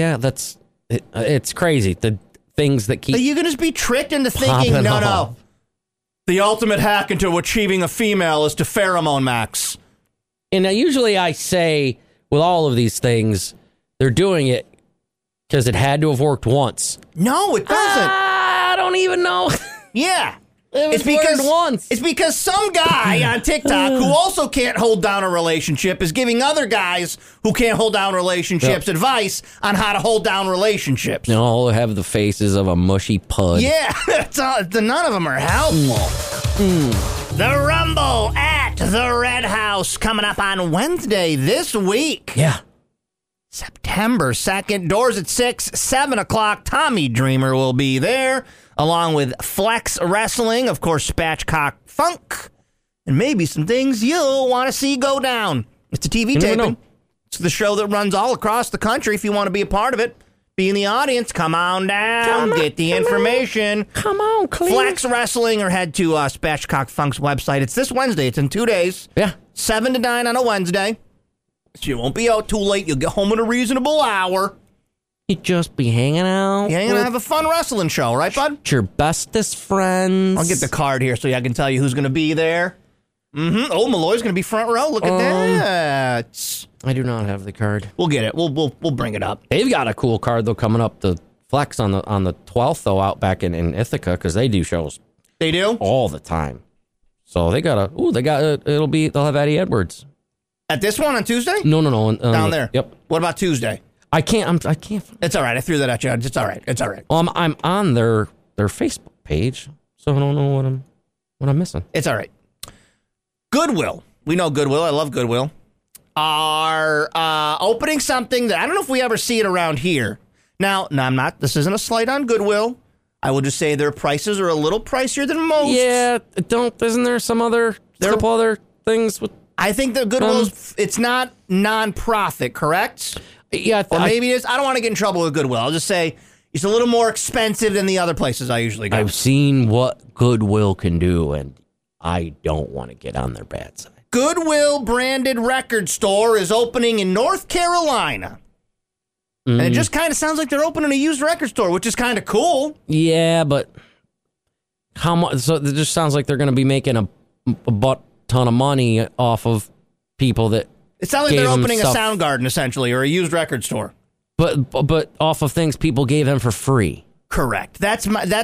It's crazy. The things that keep... Are you going to be tricked into thinking, popping no, off. the ultimate hack into achieving a female is to pheromone max? And usually I say, with all of these things, they're doing it because it had to have worked once. No, it doesn't. I don't even know. Yeah. It's because once. It's because some guy on TikTok who also can't hold down a relationship is giving other guys who can't hold down relationships advice on how to hold down relationships. They all have the faces of a mushy pud. Yeah, none of them are helpful. The Rumble at the Red House coming up on Wednesday this week. Yeah. September 2nd. Doors at 6, 7 o'clock. Tommy Dreamer will be there, along with Flex Wrestling, of course, Spatchcock Funk, and maybe some things you'll want to see go down. It's a TV taping. It's the show that runs all across the country. If you want to be a part of it, be in the audience, come on down, get the information. Come on, please. Flex Wrestling, or head to Spatchcock Funk's website. It's this Wednesday. It's in 2 days. Yeah. 7 to 9 on a Wednesday. So you won't be out too late. You'll get home at a reasonable hour. You just be hanging out. Yeah, you're going to have a fun wrestling show, right, bud? Your bestest friends. I'll get the card here so I can tell you who's going to be there. Mm-hmm. Oh, Malloy's going to be front row. Look at that. I do not have the card. We'll get it. We'll bring it up. They've got a cool card, though, coming up to Flex on the 12th, though, out back in Ithaca, because they do shows. They do? All the time. So they got they'll have Eddie Edwards. At this one on Tuesday? No. Down there? Yep. What about Tuesday? I can't. It's all right. I threw that at you. It's all right. It's all right. Well, I'm on their Facebook page, so I don't know what I'm missing. It's all right. Goodwill. We know Goodwill. I love Goodwill. Are opening something that I don't know if we ever see it around here. Now, I'm not. This isn't a slight on Goodwill. I will just say their prices are a little pricier than most. Yeah, isn't there some couple other things with? I think the Goodwill's it's not non-profit, correct? Yeah, or maybe it is. I don't want to get in trouble with Goodwill. I'll just say it's a little more expensive than the other places I usually go. I've seen what Goodwill can do, and I don't want to get on their bad side. Goodwill branded record store is opening in North Carolina. And it just kind of sounds like they're opening a used record store, which is kind of cool. Yeah, but how much? So it just sounds like they're going to be making a butt ton of money off of people that. It sounds like they're opening a Soundgarden essentially, or a used record store. But off of things people gave them for free. Correct. That's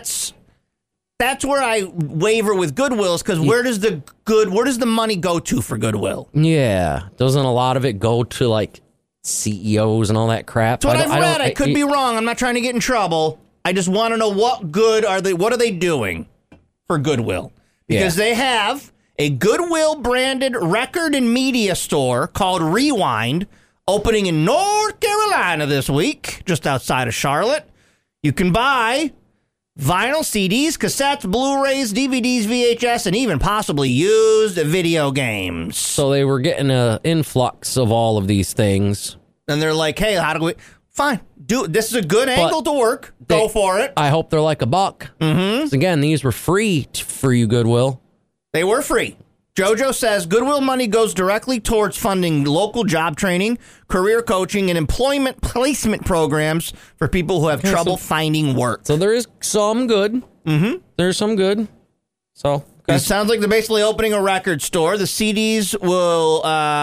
where I waver with Goodwill's, because where does the money go to for Goodwill? Yeah, doesn't a lot of it go to like CEOs and all that crap? That's what I've read. I could be wrong. I'm not trying to get in trouble. I just want to know what are they doing for Goodwill? Because they have a Goodwill branded record and media store called Rewind opening in North Carolina this week, just outside of Charlotte. You can buy vinyl, CDs, cassettes, Blu-rays, DVDs, VHS, and even possibly used video games. So they were getting an influx of all of these things. And they're like, hey, how do we... Fine. This is a good angle to work. Go for it. I hope they're like $1. Mm-hmm. Again, these were free for you, Goodwill. They were free. JoJo says Goodwill money goes directly towards funding local job training, career coaching, and employment placement programs for people who have trouble finding work. So there is some good. Mm-hmm. There's some good. So it sounds like they're basically opening a record store. The CDs will...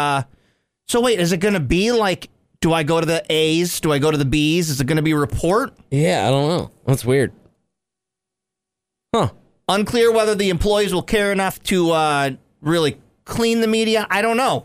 So wait, is it going to be like... Do I go to the A's? Do I go to the B's? Is it going to be Report? Yeah, I don't know. That's weird. Huh. Unclear whether the employees will care enough to really clean the media. I don't know.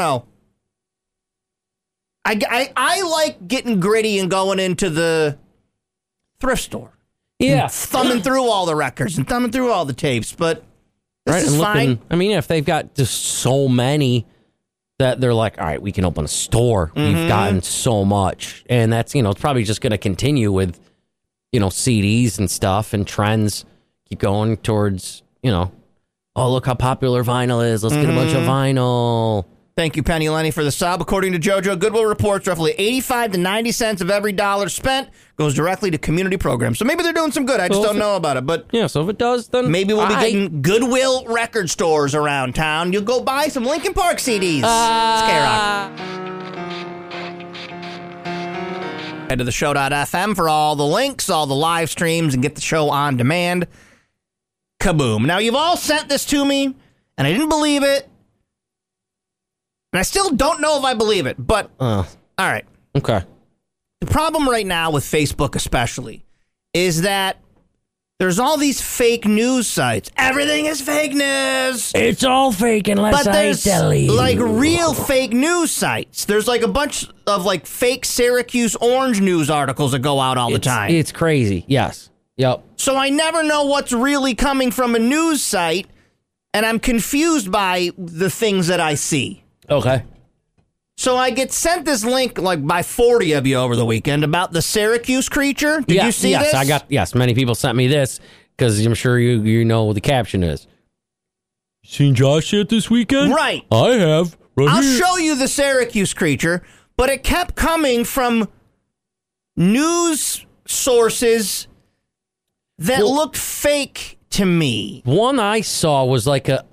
I like getting gritty and going into the thrift store. Yeah. Thumbing through all the records and thumbing through all the tapes, but this is fine. I mean, if they've got just so many that they're like, all right, we can open a store. Mm-hmm. We've gotten so much. And that's, it's probably just going to continue with, CDs and stuff and trends keep going towards, oh, look how popular vinyl is. Let's get a bunch of vinyl. Thank you, Penny Lenny, for the sub. According to JoJo, Goodwill reports roughly 85 to 90 cents of every dollar spent goes directly to community programs. So maybe they're doing some good. I just don't know about it. But yeah, so if it does, then maybe we'll be getting Goodwill record stores around town. You'll go buy some Linkin Park CDs. K-Rock. Head to the show.fm for all the links, all the live streams, and get the show on demand. Kaboom. Now, you've all sent this to me, and I didn't believe it. And I still don't know if I believe it, but all right. Okay. The problem right now with Facebook especially is that there's all these fake news sites. Everything is fake news. It's all fake unless I tell you. Like real fake news sites. There's like a bunch of like fake Syracuse Orange news articles that go out all the time. It's crazy. Yes. Yep. So I never know what's really coming from a news site, and I'm confused by the things that I see. Okay. So I get sent this link like by 40 of you over the weekend about the Syracuse creature. Did you see this? Yes, many people sent me this because I'm sure you know what the caption is. Seen Josh yet this weekend? Right. I have. I'll show you the Syracuse creature, but it kept coming from news sources that looked fake to me. One I saw was like a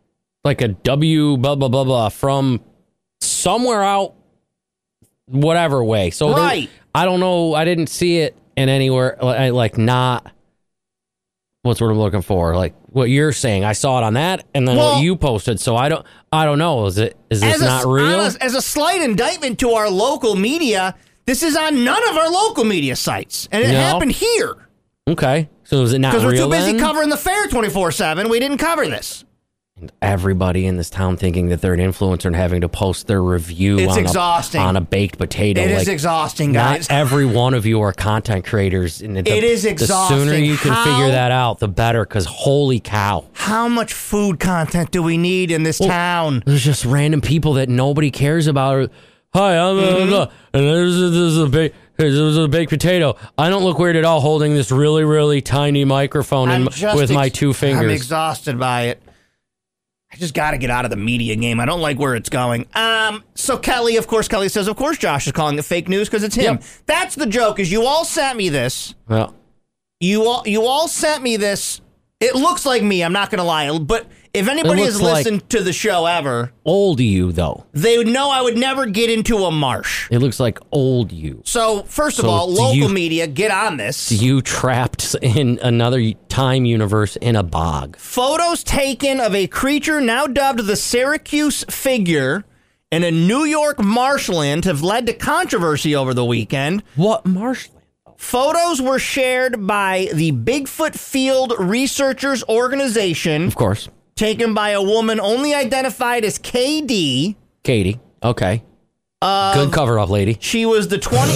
W blah blah blah blah from somewhere out whatever way. So right. I don't know. I didn't see it in anywhere like not what's what I'm looking for. Like what you're saying. I saw it on that and then what you posted. So I don't know. Is this not real? As a slight indictment to our local media, this is on none of our local media sites. And it happened here. Okay. So is it not real? Because we're too busy covering the fair 24/7. We didn't cover this. And everybody in this town thinking that they're an influencer and having to post their review on a baked potato. It is exhausting, guys. Not every one of you are content creators. And it is exhausting. The sooner you can figure that out, the better, because holy cow. How much food content do we need in this town? There's just random people that nobody cares about. Hi, I'm and there's a baked potato. I don't look weird at all holding this really, really tiny microphone with my two fingers. I'm exhausted by it. I just got to get out of the media game. I don't like where it's going. So Kelly says, of course Josh is calling it fake news because it's him. Yep. That's the joke, is you all sent me this. Well, you all sent me this. It looks like me, I'm not going to lie. But if anybody has listened to the show ever. Old you, though. They would know I would never get into a marsh. It looks like old you. So, first of all, local media, get on this. You trapped in another time universe in a bog. Photos taken of a creature now dubbed the Syracuse figure in a New York marshland have led to controversy over the weekend. What marshland? Photos were shared by the Bigfoot Field Researchers Organization. Of course. Taken by a woman only identified as KD. Katie. Okay. Good cover up, lady. She's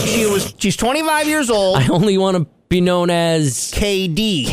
25 years old. I only want to be known as KD.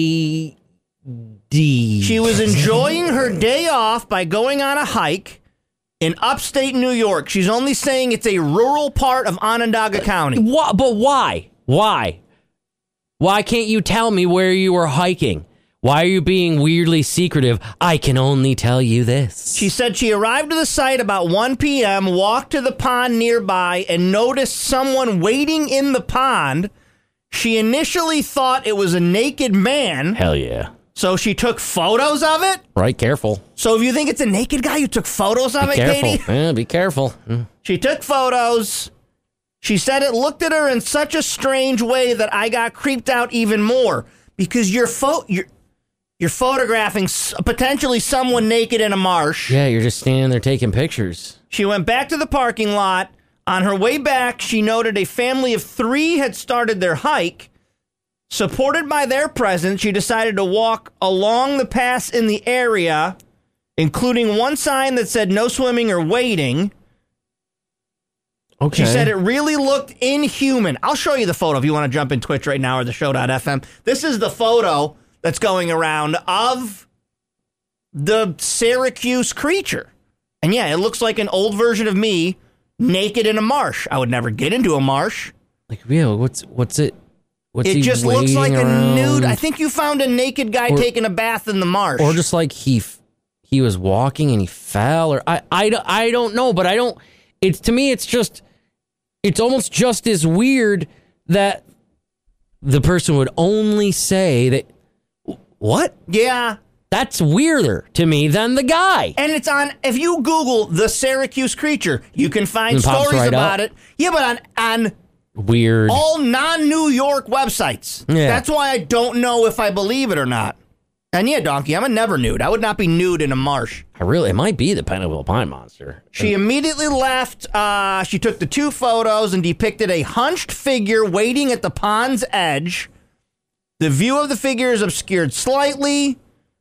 KD. She was enjoying her day off by going on a hike in upstate New York. She's only saying it's a rural part of Onondaga County. But why? Why? Why can't you tell me where you were hiking? Why are you being weirdly secretive? I can only tell you this. She said she arrived at the site about 1 p.m., walked to the pond nearby, and noticed someone wading in the pond. She initially thought it was a naked man. Hell yeah. So she took photos of it? Right, careful. So if you think it's a naked guy, you took photos of it, Katie? Yeah, be careful. She took photos. She said it looked at her in such a strange way that I got creeped out even more because you're photographing potentially someone naked in a marsh. Yeah, you're just standing there taking pictures. She went back to the parking lot. On her way back, she noted a family of 3 had started their hike. Supported by their presence, she decided to walk along the paths in the area, including one sign that said no swimming or wading. Okay. She said it really looked inhuman. I'll show you the photo if you want to jump in Twitch right now or the show.fm. This is the photo that's going around of the Syracuse creature. And yeah, it looks like an old version of me naked in a marsh. I would never get into a marsh. Like, yeah, what's it? What's it just looks like around? A nude. I think you found a naked guy taking a bath in the marsh. Or just like he he was walking and he fell, or I don't know, but to me, it's almost just as weird that the person would only say that, what? Yeah. That's weirder to me than the guy. And it's on, if you Google the Syracuse creature, you can find It pops stories right about up. it. Yeah, but on Weird. all non-New York websites. Yeah. That's why I don't know if I believe it or not. And yeah, Donkey, I'm a never nude. I would not be nude in a marsh. It might be the Pennville Pine Monster. She immediately left. She took the 2 photos and depicted a hunched figure waiting at the pond's edge. The view of the figure is obscured slightly.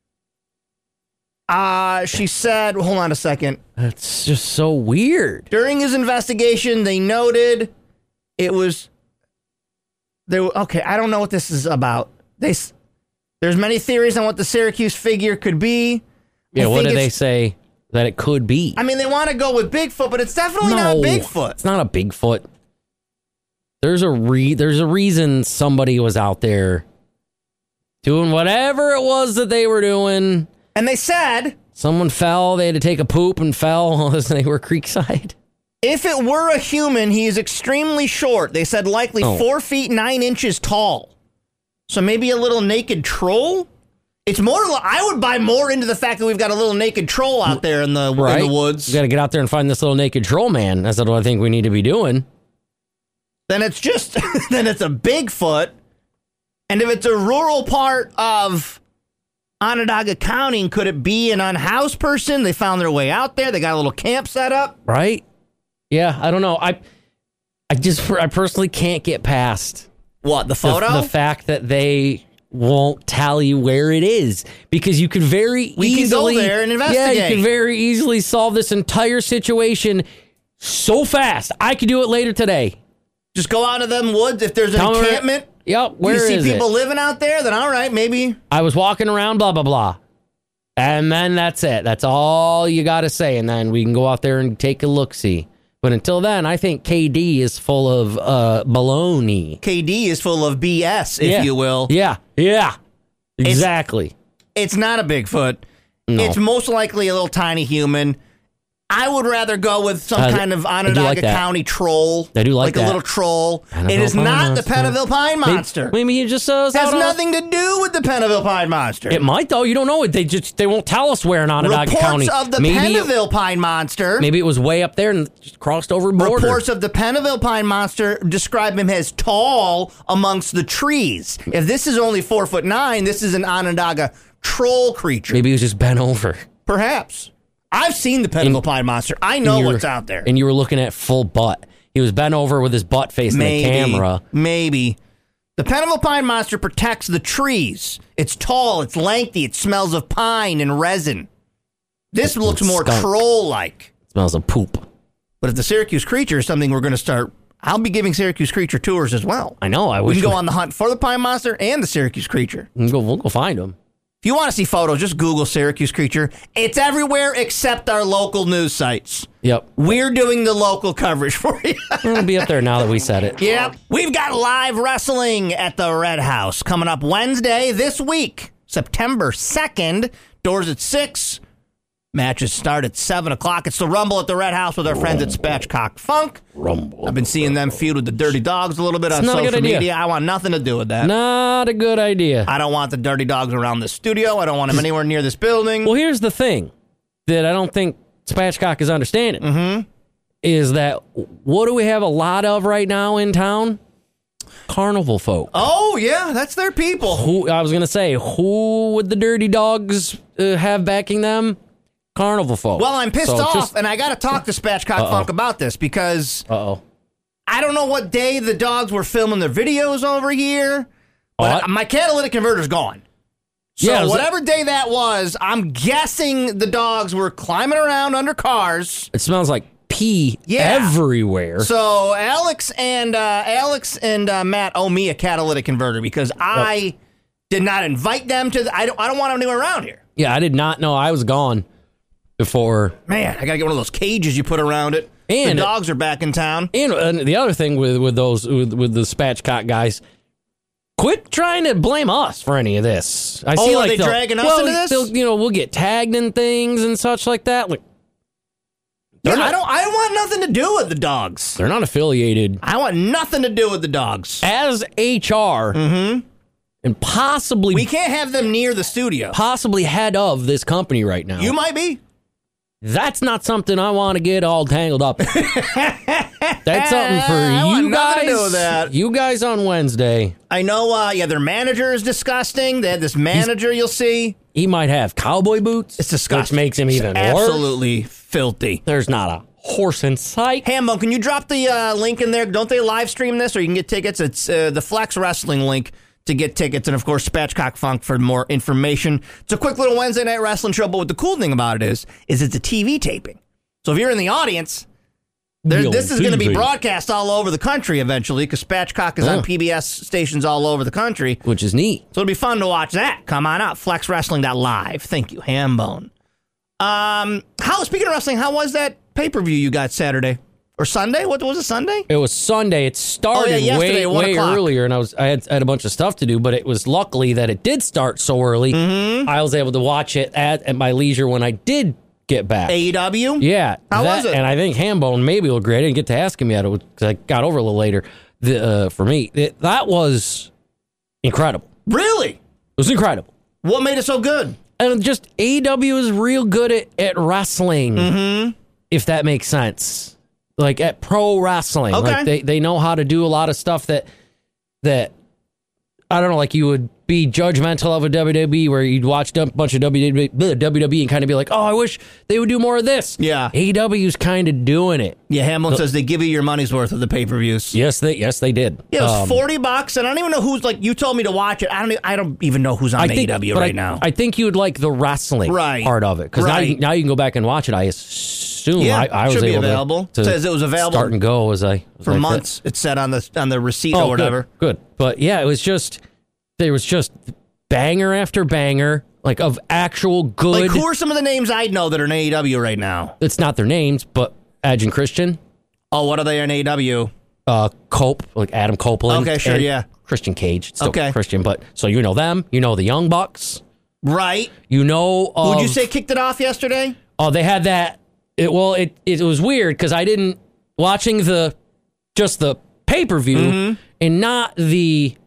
She said, hold on a second. That's just so weird. During his investigation, they noted it was there. Okay, I don't know what this is about. There's many theories on what the Syracuse figure could be. Yeah, what do they say that it could be? I mean, they want to go with Bigfoot, but it's definitely not Bigfoot. It's not a Bigfoot. There's a reason somebody was out there doing whatever it was that they were doing. And they said someone fell. They had to take a poop and fell as they were creekside. If it were a human, he is extremely short. They said likely 4 feet 9 inches tall. So maybe a little naked troll? It's more. I would buy more into the fact that we've got a little naked troll out there in the woods. We got to get out there and find this little naked troll man. That's what I think we need to be doing. Then it's just then it's a Bigfoot. And if it's a rural part of Onondaga County, could it be an unhoused person? They found their way out there. They got a little camp set up. Right? Yeah, I don't know. I personally can't get past what, the photo? The fact that they won't tell you where it is, because you could very easily go there and investigate. Yeah, you could very easily solve this entire situation so fast. I could do it later today. Just go out of them woods if there's an encampment. Yep, where is it? You see people living out there, then all right, maybe. I was walking around, blah, blah, blah. And then that's it. That's all you got to say. And then we can go out there and take a look-see. But until then, I think KD is full of baloney. KD is full of BS, if you will. Yeah, exactly. It's not a Bigfoot. No. It's most likely a little tiny human. I would rather go with some kind of Onondaga County troll. I do like that. A little troll. It is not the Pennville Pine Monster. Maybe you just has nothing to do with the Pennville Pine Monster. It might, though. You don't know it. They won't tell us where in Onondaga County. Reports of the Pennville Pine Monster. Maybe it was way up there and just crossed over border. Reports of the Pennville Pine Monster describe him as tall amongst the trees. If this is only 4'9", this is an Onondaga troll creature. Maybe he was just bent over. Perhaps. I've seen the Pennville Pine Monster. I know what's out there. And you were looking at full butt. He was bent over with his butt facing the camera. Maybe. The Pennville Pine Monster protects the trees. It's tall, it's lengthy, it smells of pine and resin. This looks more troll-like. It smells of poop. But if the Syracuse creature is something we're going to start, I'll be giving Syracuse creature tours as well. I know. We can go on the hunt for the Pine Monster and the Syracuse creature. We'll go find them. If you want to see photos, just Google Syracuse creature. It's everywhere except our local news sites. Yep. We're doing the local coverage for you. It'll be up there now that we said it. Yep. We've got live wrestling at the Red House coming up Wednesday this week, September 2nd. Doors at 6. Matches start at 7 o'clock. It's the Rumble at the Red House with our friends at Spatchcock Funk. Rumble. I've been seeing them feud with the Dirty Dogs a little bit on social media. I want nothing to do with that. Not a good idea. I don't want the Dirty Dogs around the studio. I don't want them anywhere near this building. Well, here's the thing that I don't think Spatchcock is understanding. Is that what do we have a lot of right now in town? Carnival folk. Oh, yeah, that's their people. I was going to say, who would the Dirty Dogs have backing them? Carnival folk. Well, I'm pissed off, and I got to talk to Spatchcock Funk about this because I don't know what day the dogs were filming their videos over here, but my catalytic converter's gone. So whatever day that was, I'm guessing the dogs were climbing around under cars. It smells like pee everywhere. So Alex and Matt owe me a catalytic converter because I did not invite them to. I don't want them anywhere around here. Yeah, I did not know I was gone. Before, man, I gotta get one of those cages you put around it. And the dogs are back in town. And the other thing with the Spatchcock guys, quit trying to blame us for any of this. I see, are like they dragging us into this? We'll get tagged in things and such like that. Like, I don't want nothing to do with the dogs. they're not affiliated I want nothing to do with the dogs. as HR, and possibly We can't have them near the studio. possibly head of this company right now. You might be. That's not something I want to get all tangled up in. That's something for I want you nothing guys. to do with that. You guys on Wednesday. I know, their manager is disgusting. They had this manager you'll see. He might have cowboy boots. It's disgusting. Which makes him even worse. Absolutely filthy. There's not a horse in sight. Hambo, can you drop the link in there? Don't they live stream this, or you can get tickets? It's the Flex Wrestling link to get tickets, and of course, Spatchcock Funk for more information. It's a quick little Wednesday night wrestling show, but what the cool thing about it is it's a TV taping. So if you're in the audience, this is going to be broadcast all over the country eventually, because Spatchcock is on PBS stations all over the country. Which is neat. So it'll be fun to watch that. Come on out, flexwrestling.live. Thank you, Hambone. Speaking of wrestling, how was that pay-per-view you got Saturday? Or Sunday? What was it, Sunday? It was Sunday. It started yesterday, way 1:00. earlier, and I had a bunch of stuff to do, but it was luckily that it did start so early. I was able to watch it at my leisure when I did get back. AEW? Yeah. How was it? And I think Hambone maybe will agree. I didn't get to ask him yet because I got over a little later. For me, that was incredible. Really? It was incredible. What made it so good? And just AEW is real good at wrestling, if that makes sense. Like at pro wrestling. Okay. Like they know how to do a lot of stuff that I don't know, like you would be judgmental of a WWE where you'd watch a bunch of WWE and kind of be like, oh, I wish they would do more of this. Yeah. AEW's kind of doing it. Yeah, Hamlin says they give you your money's worth of the pay-per-views. Yes, they did. Yeah, it was $40, and I don't even know who's, like, you told me to watch it. I don't even know who's on AEW right now. I think you would like the wrestling part of it. Because now you can go back and watch it. I assume I was should be able available. to Says it was available. Start and go for months. It said on the receipt or whatever. Good. But yeah, there was just banger after banger, like of actual good. Like, who are some of the names I know that are in AEW right now? It's not their names, but Edge and Christian. Oh, what are they in AEW? Cope, like Adam Copeland. Okay, sure, and yeah. Christian Cage. Still Okay. Christian, but so you know them. You know the Young Bucks. Right. You know. Who'd you say kicked it off yesterday? Oh, they had that. It was weird because I didn't watching just the pay-per-view and not the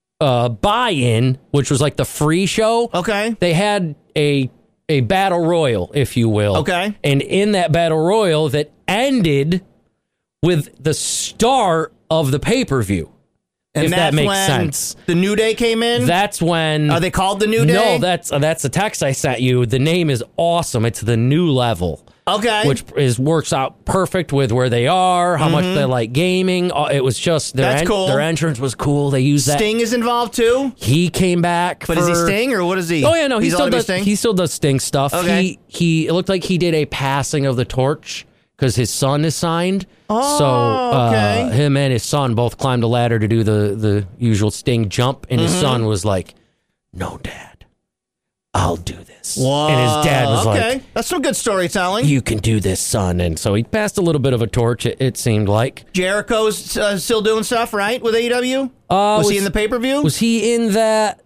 buy-in, which was like the free show. Okay. They had a battle royal, if you will. Okay. And in that battle royal that ended with the start of the pay-per-view. And if that that's makes when sense. The New Day came in? That's when... Are they called the New Day? No, that's a text I sent you. The name is awesome. It's the New Level. Okay. Which works out perfect with where they are, how much they like gaming. It was just... That's cool. Their entrance was cool. They used that. Sting is involved too? He came back. But is he Sting or what is he? Oh, yeah, no. He still does Sting stuff. Okay. It looked like he did a passing of the torch because his son is signed. Oh, so okay. Him and his son both climbed a ladder to do the usual Sting jump, and his son was like, "No, Dad, I'll do this." Whoa, and his dad was like, "That's some good storytelling. You can do this, son." And so he passed a little bit of a torch. It seemed like Jericho's still doing stuff, right, with AEW? Was he in the pay-per-view? Was he in that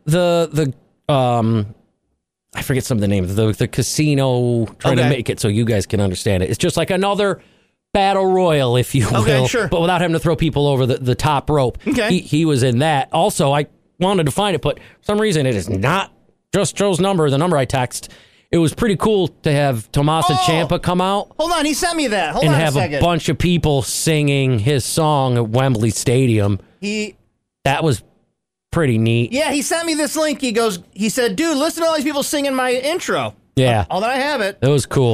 I forget some of the names. The casino trying to make it so you guys can understand it. It's just like another battle royal, if you will. Okay, sure. But without having to throw people over the top rope. Okay. He was in that. Also, I wanted to find it, but for some reason it is not just Joe's number, the number I text. It was pretty cool to have Tommaso Ciampa come out. Hold on, he sent me that. Hold and on have a second. a bunch of people singing his song at Wembley Stadium. That was pretty neat. Yeah, he sent me this link. He said, dude, listen to all these people singing my intro. Yeah. Oh, that I have it. It was cool.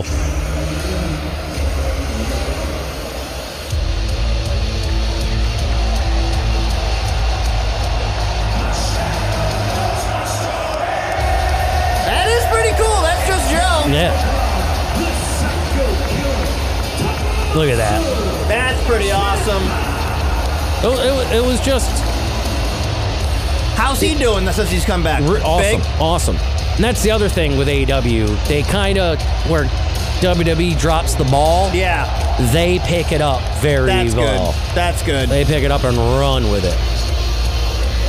That is pretty cool. That's just Joe. Yeah. Look at that. That's pretty awesome. It was just... How's he doing since he's come back? Awesome. Big? Awesome. And that's the other thing with AEW. They kind of, where WWE drops the ball, they pick it up very well. That's good. They pick it up and run with it. And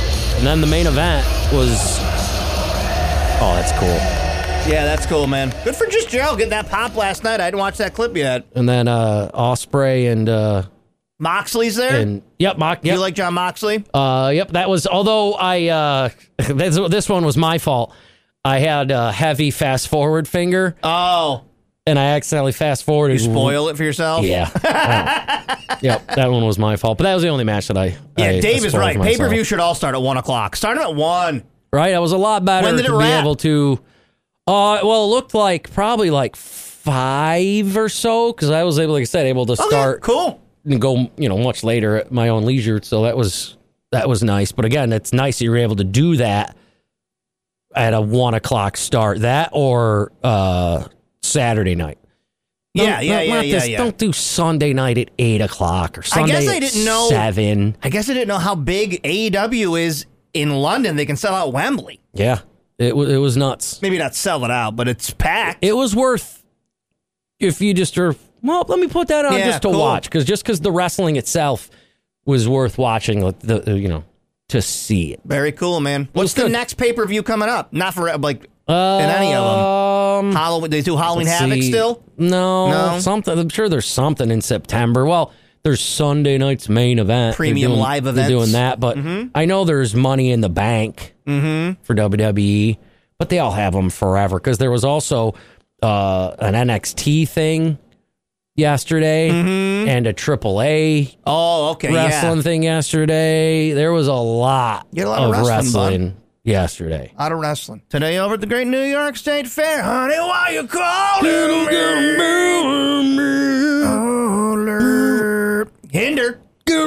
And then the main event was... Oh, that's cool. Yeah, that's cool, man. Good for Just Gerald getting that pop last night. I didn't watch that clip yet. And then Ospreay and... Moxley's there? Yep. You like John Moxley? Yep, that was... Although I... this one was my fault. I had a heavy fast-forward finger. Oh. And I accidentally fast-forwarded. You spoil it for yourself? Yeah. Yep, that one was my fault. But that was the only match that I Dave is spoiled right. for myself. Pay-per-view should all start at 1 o'clock. Start them at 1. Right? I was a lot better When did it to be wrap? able to... well, it looked like probably like 5 or so, because I was able, like I said, to start... Cool. And go, much later at my own leisure. So that was nice. But again, it's nice that you're able to do that at a 1 o'clock start. That or Saturday night. Don't do Sunday night at 8 o'clock or Sunday I guess I didn't know 7. I guess I didn't know how big AEW is in London. They can sell out Wembley. Yeah, it was nuts. Maybe not sell it out, but it's packed. It was worth if you just are. Well, let me put that on just to watch, because the wrestling itself was worth watching. To see it. Very cool, man. What's the next pay-per-view coming up? Not for in any of them. Halloween. They do Halloween Havoc still? No, something. I'm sure there's something in September. Well, there's Sunday night's main event, Premium live events. They're doing that, but I know there's Money in the Bank for WWE, but they all have them forever, because there was also an NXT thing yesterday and a AAA wrestling thing yesterday. There was a lot, of wrestling yesterday. A lot of wrestling. Today over at the Great New York State Fair. Honey, why you calling me? Hinder.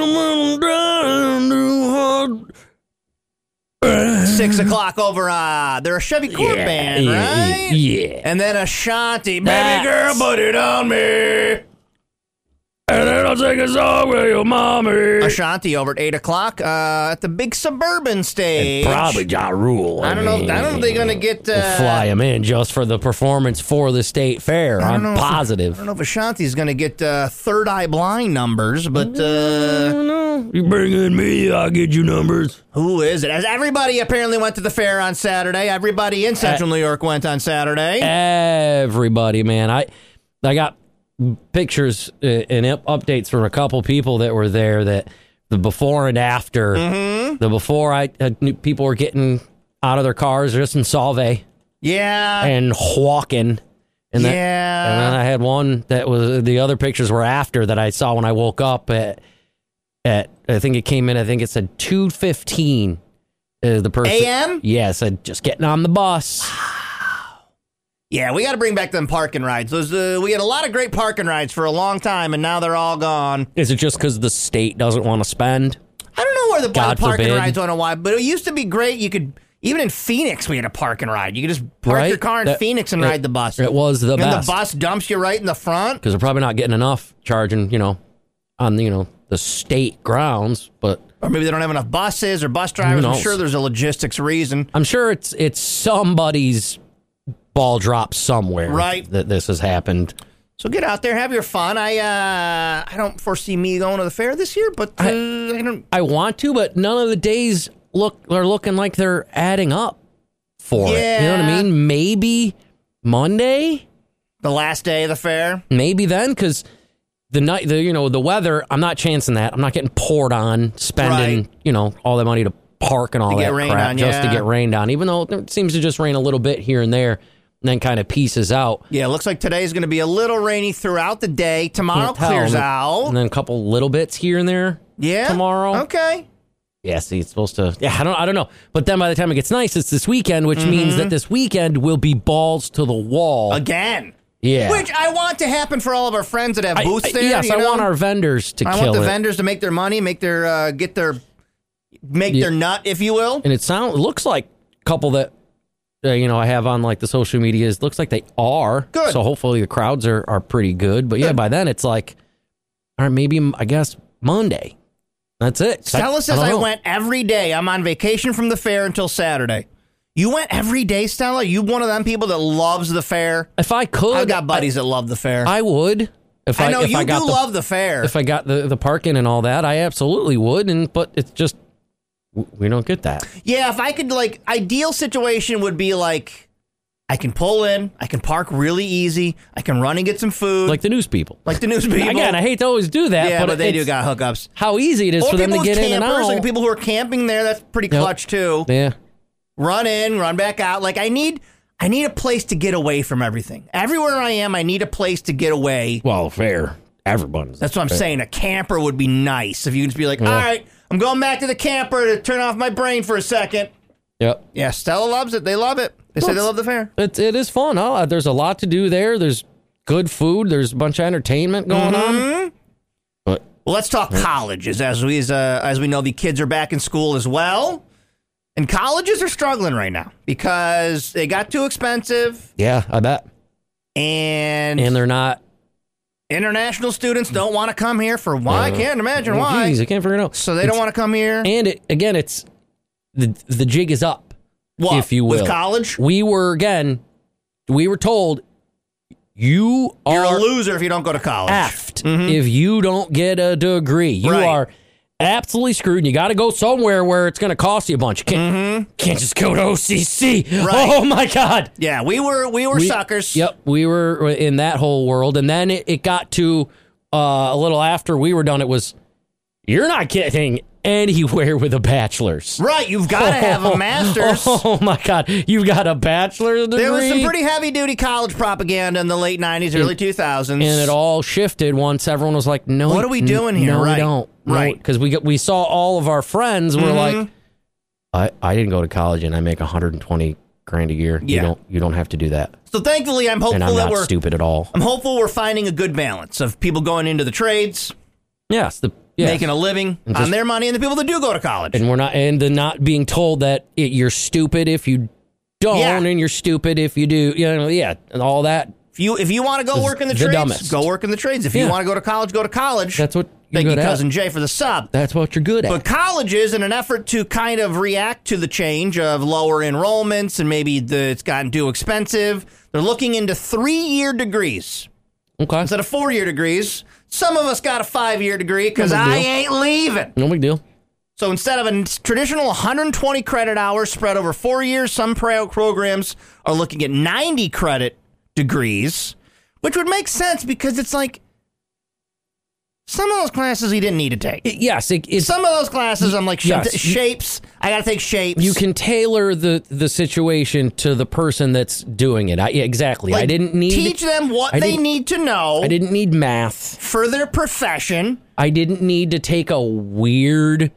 6 o'clock over, they're a Chevy Court band, right? Yeah. And then Ashanti, baby girl, put it on me. And then I'll take a song with your mommy. Ashanti over at 8 o'clock at the big Suburban stage. And probably Ja Rule. I don't know if they're going to get... fly him in just for the performance for the state fair. I'm positive. I don't know if Ashanti's going to get Third Eye Blind numbers, but... I don't know. You bring in me, I'll get you numbers. Who is it? As everybody apparently went to the fair on Saturday. Everybody in Central New York went on Saturday. Everybody, man. I got pictures and updates from a couple people that were there, that the before and after. The before, I knew people were getting out of their cars just in Solvay. Yeah. And walking. And then I had one that was, the other pictures were after, that I saw when I woke up at I think it came in, I think it said 2:15. The person AM? Yeah, said just getting on the bus. Yeah, we got to bring back them parking rides. Those we had a lot of great parking rides for a long time, and now they're all gone. Is it just because the state doesn't want to spend? I don't know where the parking forbid. rides went and why, but it used to be great. You could, even in Phoenix, we had a parking ride. You could just park your car in Phoenix and ride the bus. It was the best. And the bus dumps you right in the front. Because they're probably not getting enough charging, on the state grounds, but... Or maybe they don't have enough buses or bus drivers. I'm sure there's a logistics reason. I'm sure it's somebody's ball drop somewhere, right, that this has happened. So get out there, have your fun. I don't foresee me going to the fair this year, but I want to, but none of the days are looking like they're adding up for it. You know what I mean? Maybe Monday, the last day of the fair. Maybe then, because the weather. I'm not chancing that. I'm not getting poured on, spending all that money to park and all that crap just to get rained on. Even though it seems to just rain a little bit here and there, and then kind of pieces out. Yeah, it looks like today's going to be a little rainy throughout the day. Tomorrow clears out. And then a couple little bits here and there tomorrow. Okay. Yeah, see, it's supposed to... Yeah, I don't know. But then by the time it gets nice, it's this weekend, which means that this weekend will be balls to the wall. Again. Yeah. Which I want to happen for all of our friends that have booths there. Yes, I want our vendors to kill it. I want the vendors to make their money, make their their nut, if you will. And it looks like a couple that... I have on like the social medias. Looks like they are good. So hopefully the crowds are pretty good. But yeah, by then it's like, all right, maybe I guess Monday. That's it. Stella says I went every day. I'm on vacation from the fair until Saturday. You went every day, Stella? You one of them people that loves the fair? If I could, I've got buddies that love the fair. I would. I know you love the fair. If I got the parking and all that, I absolutely would. But it's just We don't get that. Yeah, if I could, like, ideal situation would be like, I can pull in, I can park really easy, I can run and get some food. Like the news people. Again, I hate to always do that, yeah, but they do it's got hookups. how easy it is Or for them to people get with in and campers, out. like people who are camping there, that's pretty clutch too. Yeah. Run in, run back out. Like, I need a place to get away from everything. Everywhere I am, I need a place to get away. Well, fair. Everyone's. That's what I'm saying. A camper would be nice if you could just be like, all right, I'm going back to the camper to turn off my brain for a second. Yep. Yeah, Stella loves it. They love it. They say they love the fair. It is fun. Huh? There's a lot to do there. There's good food. There's a bunch of entertainment going on. But Well, let's talk colleges. As we know, the kids are back in school as well. And colleges are struggling right now because they got too expensive. yeah, I bet. And And they're not. international students don't want to come here for why? I can't imagine why. Geez, I can't figure it out. So they don't want to come here. And it's the jig is up. What, if you will. with college? We were told you're You're a loser if you don't go to college. effed if you don't get a degree. You Right. are absolutely screwed, and you got to go somewhere where it's going to cost you a bunch. You can't just go to OCC. Right. Oh my God! Yeah, we were suckers. Yep, we were in that whole world, and then it got to a little after we were done. It was you're not getting anywhere with a bachelor's. Right, you've got to have a master's. Oh my God, you've got a bachelor's degree. There was some pretty heavy-duty college propaganda in the late 90s, early 2000s. And it all shifted once everyone was like, "No, What are we doing here?" No, Right. we don't. Right. Because we saw all of our friends were like, I didn't go to college and I make $120,000 a year. Yeah. You don't have to do that. So thankfully, I'm hopeful And I'm that not we're stupid at all. I'm hopeful we're finding a good balance of people going into the trades, Yes, making a living And on just- their money, and the people that do go to college. and we're not and the not being told that you're stupid if you don't, Yeah. and you're stupid if you do. And all that. If you want to go work in the the trades, dumbest. go work in the trades. If you Yeah. want to go to college, go to college. That's what you're Thank you, good at. Cousin Jay, for the sub. That's what you're good at. But colleges, in an effort to kind of react to the change of lower enrollments and maybe it's gotten too expensive, they're looking into 3-year degrees okay, instead of 4-year degrees. Some of us got a 5-year degree because No big I deal. ain't leaving. no big deal. So instead of a traditional 120 credit hours spread over 4 years, some programs are looking at 90 credit degrees, which would make sense because it's like some of those classes you didn't need to take. Yes, it's Some of those classes, I'm like, Yes. shapes. I got to take shapes. You can tailor the situation to the person that's doing it. Exactly. Like, I didn't need teach them what I they didn't- need to know I didn't need math. for their profession. I didn't need to take a weird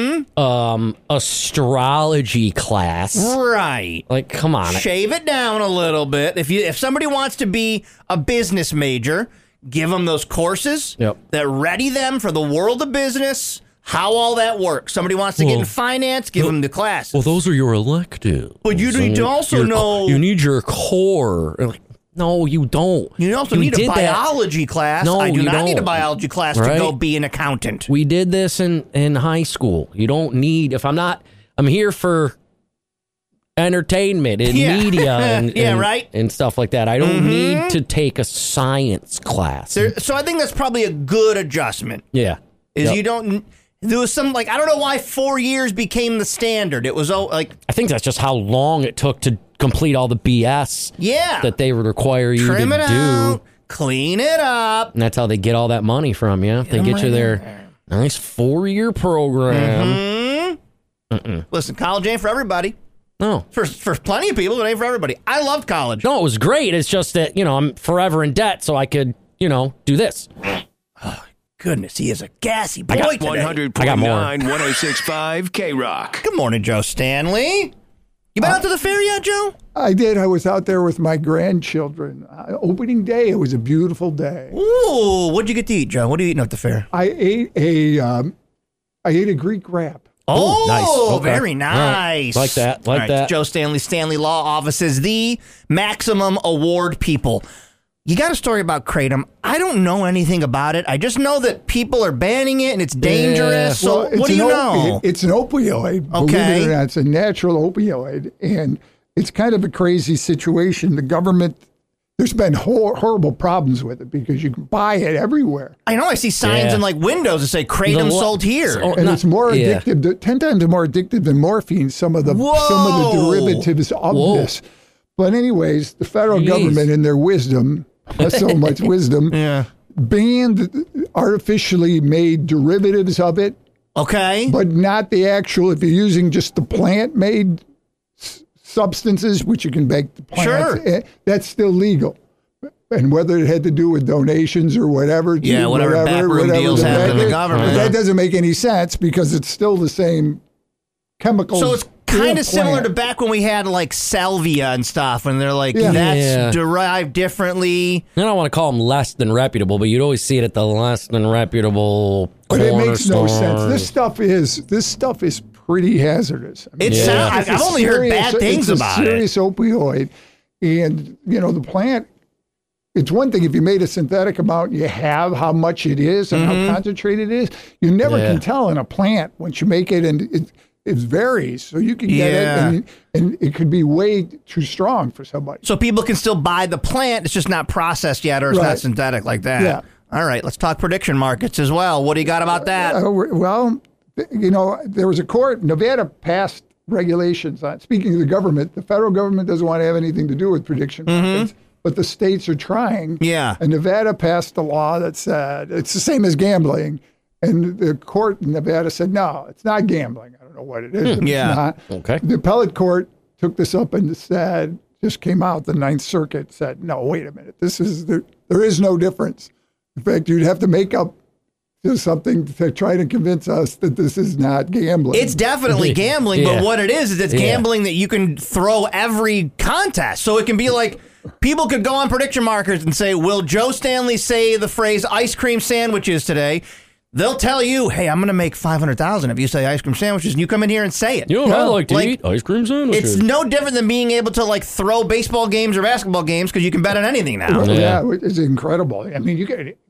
astrology class. Right. Like, come on. Shave it down a little bit. If somebody wants to be a business major, give them those courses Yep. that ready them for the world of business, how all that works. Somebody wants to get in finance, give them the class. Well, those are your electives. But you need to also know- You need your core. Like, no, you don't. You also We need a did that. biology class. No, I do you not need a don't. biology class to Right? go be an accountant. We did this in high school. You don't need, I'm here for entertainment and Yeah. media and, Yeah, and- right. and stuff like that. I don't need to take a science class. So I think that's probably a good adjustment. Yeah. Is Yep. you don't. There was some I don't know why 4 years became the standard. It was like I think that's just how long it took to complete all the BS yeah, that they would require you trim to it do. out, clean it up. And that's how they get all that money from you. They get you their nice 4-year program. Listen, college ain't for everybody. No. For plenty of people, it ain't for everybody. I loved college. No, it was great. It's just that, I'm forever in debt, so I could, do this. Goodness, he is a gassy boy today. 100.9, 106.5 K-Rock. Good morning, Joe Stanley. You been out to the fair yet, Joe? I did. I was out there with my grandchildren. Opening day, it was a beautiful day. Ooh, what'd you get to eat, Joe? What are you eating at the fair? I ate a Greek wrap. Oh, nice. Okay. Very All nice. right. Like that. All right, that. Joe Stanley, Stanley Law Offices, the maximum award people. You got a story about Kratom. I don't know anything about it. I just know that people are banning it and it's dangerous. So Well, what do you know? It's an opioid. Believe Okay. it or not, it's a natural opioid. And it's kind of a crazy situation. The government there's been horrible problems with it because you can buy it everywhere. I know. I see signs in like windows that say Kratom sold here. And it's more addictive, 10 times more addictive than morphine, some of the derivatives of this. But anyways, the federal government in their wisdom, so much wisdom, banned artificially made derivatives of it. Okay. But not the actual, if you're using just the plant-made substances, which you can make the plants, that's still legal. And whether it had to do with donations or whatever. Whatever backroom deals happen in the government. That doesn't make any sense because it's still the same chemicals. So it's kind of similar to back when we had like salvia and stuff, and they're like, that's derived differently. I don't want to call them less than reputable, but you'd always see it at the less than reputable But it makes no stores. sense. This stuff is pretty hazardous. I mean, I've only heard bad things about it. It's a serious opioid. And, the plant, it's one thing if you made a synthetic amount, you have how much it is and how concentrated it is. You never can tell in a plant once you make it, and it varies. So you can get it, and it could be way too strong for somebody. So people can still buy the plant. It's just not processed yet, or it's not synthetic like that. Yeah. All right, let's talk prediction markets as well. What do you got about that? There was a court, Nevada passed regulations on, speaking of the government, the federal government doesn't want to have anything to do with prediction markets, but the states are trying. Yeah. And Nevada passed a law that said it's the same as gambling. And the court in Nevada said, no, it's not gambling. I don't know what it is, but it's not. Okay. The appellate court took this up and said, just came out, the Ninth Circuit said, no, wait a minute. There is no difference. In fact, you'd have to make up something to try to convince us that this is not gambling. It's definitely gambling, but what it is it's gambling that you can throw every contest. So it can be like, people could go on prediction markers and say, will Joe Stanley say the phrase ice cream sandwiches today? They'll tell you, hey, I'm going to make $500,000 if you say ice cream sandwiches, and you come in here and say it. You know, I like to eat ice cream sandwiches. It's no different than being able to like throw baseball games or basketball games because you can bet on anything now. Yeah, it's incredible. I mean, you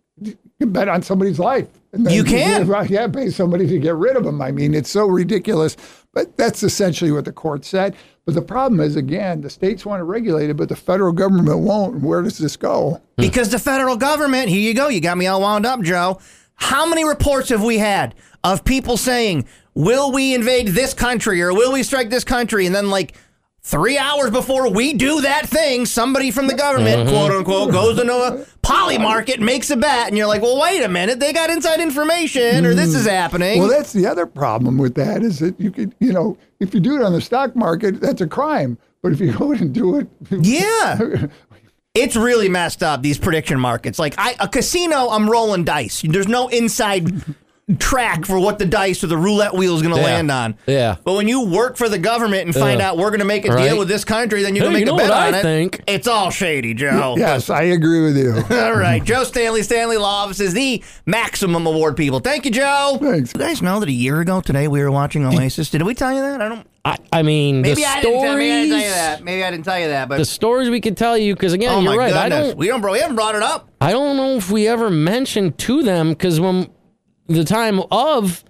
can bet on somebody's life. And then you can. Pay somebody to get rid of them. I mean, it's so ridiculous. But that's essentially what the court said. But the problem is, again, the states want to regulate it, but the federal government won't. And where does this go? Because the federal government, here you go. You got me all wound up, Joe. How many reports have we had of people saying, will we invade this country or will we strike this country? And then like 3 hours before we do that thing, somebody from the government, quote unquote, goes into a poly market, makes a bet. And you're like, well, wait a minute. They got inside information or this is happening. Well, that's the other problem with that is that you could, if you do it on the stock market, that's a crime. But if you go and do it. Yeah. It's really messed up, these prediction markets. Like a casino, I'm rolling dice. There's no inside track for what the dice or the roulette wheel is going to land on. Yeah. But when you work for the government and find out we're going to make a deal with this country, then you can make a bet on it. It's all shady, Joe. Yes, I agree with you. All right. Joe Stanley, Stanley Law Office is the maximum award people. Thank you, Joe. Thanks. You guys know that a year ago today we were watching Oasis? Did we tell you that? I mean, maybe the I stories. didn't tell you that. Maybe I didn't tell you that. But the stories we could tell you, because again, you're right. Goodness. We haven't brought it up. I don't know if we ever mentioned to them because when the time of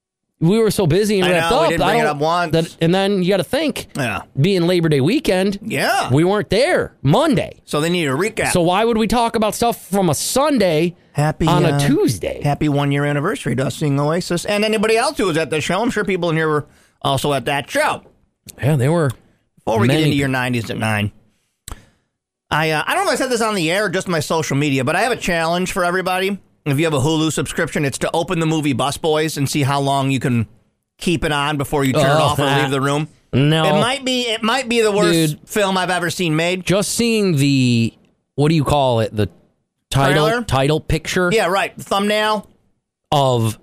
we were so busy and wrapped up. We didn't bring it up once. And then you got to think, being Labor Day weekend, we weren't there Monday. So they need a recap. So why would we talk about stuff from a Sunday on a Tuesday? Happy 1 year anniversary to us seeing Oasis and anybody else who was at the show. I'm sure people in here were also at that show. Yeah, they were. Before we get into your 90s at 9. I don't know if I said this on the air or just my social media, but I have a challenge for everybody. If you have a Hulu subscription, it's to open the movie Busboys and see how long you can keep it on before you turn it off or leave the room. No. It might be the worst film I've ever seen made. Just seeing the, what do you call it? The title picture? Yeah, right. The thumbnail of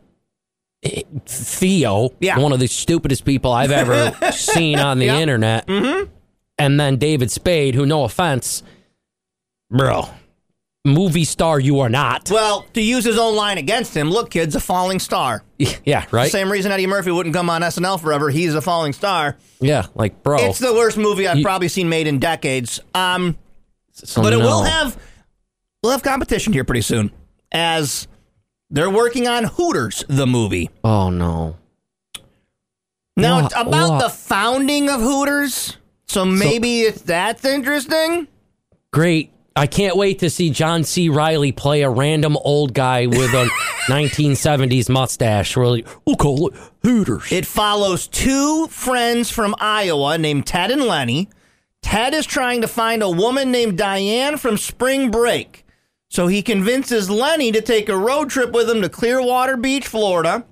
Theo, one of the stupidest people I've ever seen on the internet. Mm-hmm. And then David Spade, who, no offense, bro, movie star you are not. Well, to use his own line against him, look, kid's a falling star. Yeah, right? The same reason Eddie Murphy wouldn't come on SNL forever. He's a falling star. Yeah, like, bro. It's the worst movie I've probably seen made in decades. But we'll have competition here pretty soon, as they're working on Hooters, the movie. Oh, no. Now, it's about the founding of Hooters, so maybe that's interesting. Great I can't wait to see John C. Reilly play a random old guy with a 1970s mustache. Really, we'll call it Hooters. It follows two friends from Iowa named Ted and Lenny. Ted is trying to find a woman named Diane from Spring Break. So he convinces Lenny to take a road trip with him to Clearwater Beach, Florida.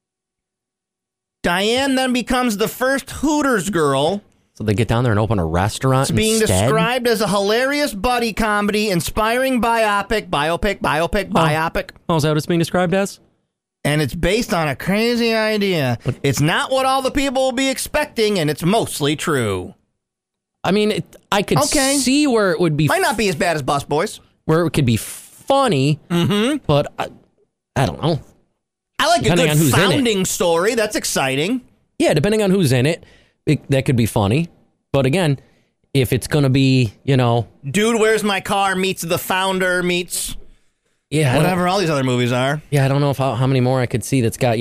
Diane then becomes the first Hooters girl. So they get down there and open a restaurant. It's being instead? described as a hilarious buddy comedy, inspiring biopic. Oh, is that what it's being described as? And it's based on a crazy idea. It's not what all the people will be expecting, and it's mostly true. I mean, I could see where it would be. Might not be as bad as Busboys. Where it could be funny, but I don't know. I like a good founding story. That's exciting. Yeah, depending on who's in it, that could be funny. But again, if it's going to be, Dude, Where's My Car meets The Founder meets whatever all these other movies are. Yeah, I don't know how many more I could see that's got,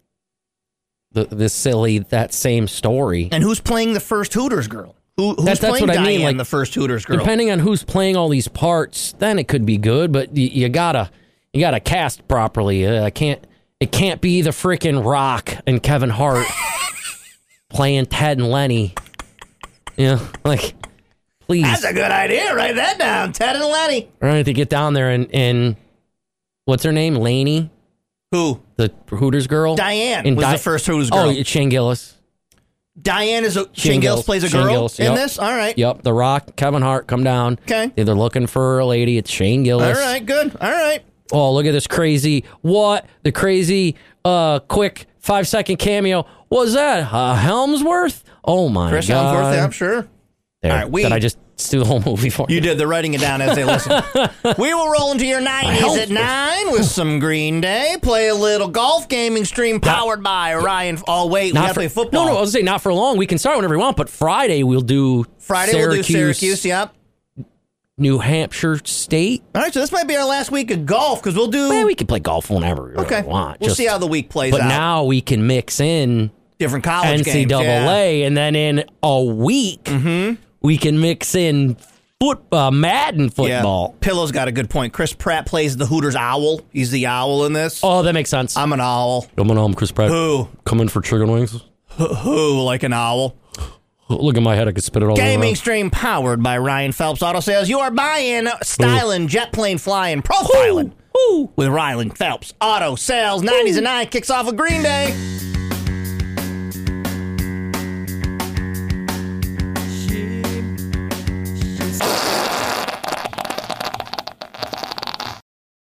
that same story. And who's playing the first Hooters girl? Who's playing what Diane, I mean. Like the first Hooters girl? Depending on who's playing all these parts, then it could be good. But you gotta cast properly. It can't be the freaking Rock and Kevin Hart playing Ted and Lenny. Please. That's a good idea. Write that down. Ted and Lenny. All right, to get down there and what's her name? Lainey? Who? The Hooters girl? Diane was the first Hooters girl. Oh, it's Shane Gillis. Diane Shane Gillis plays a girl in this? All right. Yep. The Rock, Kevin Hart come down. Okay. They're looking for a lady. It's Shane Gillis. All right, good. All right. Oh, look at this crazy, the crazy, quick 5-second cameo. Was that Helmsworth? Oh, my God. Chris Helmsworth, yeah, I'm sure. There. All right, Did I just do the whole movie for you? You did. They're writing it down as they listen. We will roll into your 90s at 9 with some Green Day. Play a little golf gaming stream powered by Ryan. Oh, wait, we got to play football. No, I was going to say not for long. We can start whenever we want, but Friday we'll do Syracuse, yep. New Hampshire State. All right, so this might be our last week of golf because we'll do... Well, we can play golf whenever we want. We'll see how the week plays out. But now we can mix in different college games. NCAA, and then in a week, we can mix in Madden football. Yeah. Pillow's got a good point. Chris Pratt plays the Hooters owl. He's the owl in this. Oh, that makes sense. I'm an owl. I'm Chris Pratt. Who? Coming for chicken wings. Who, like an owl? Look at my head. I could spit it all over. Gaming stream powered by Ryan Phelps Auto Sales. You are buying, styling, jet plane flying, profiling with Ryan Phelps Auto Sales. 90s and 9 kicks off with Green Day.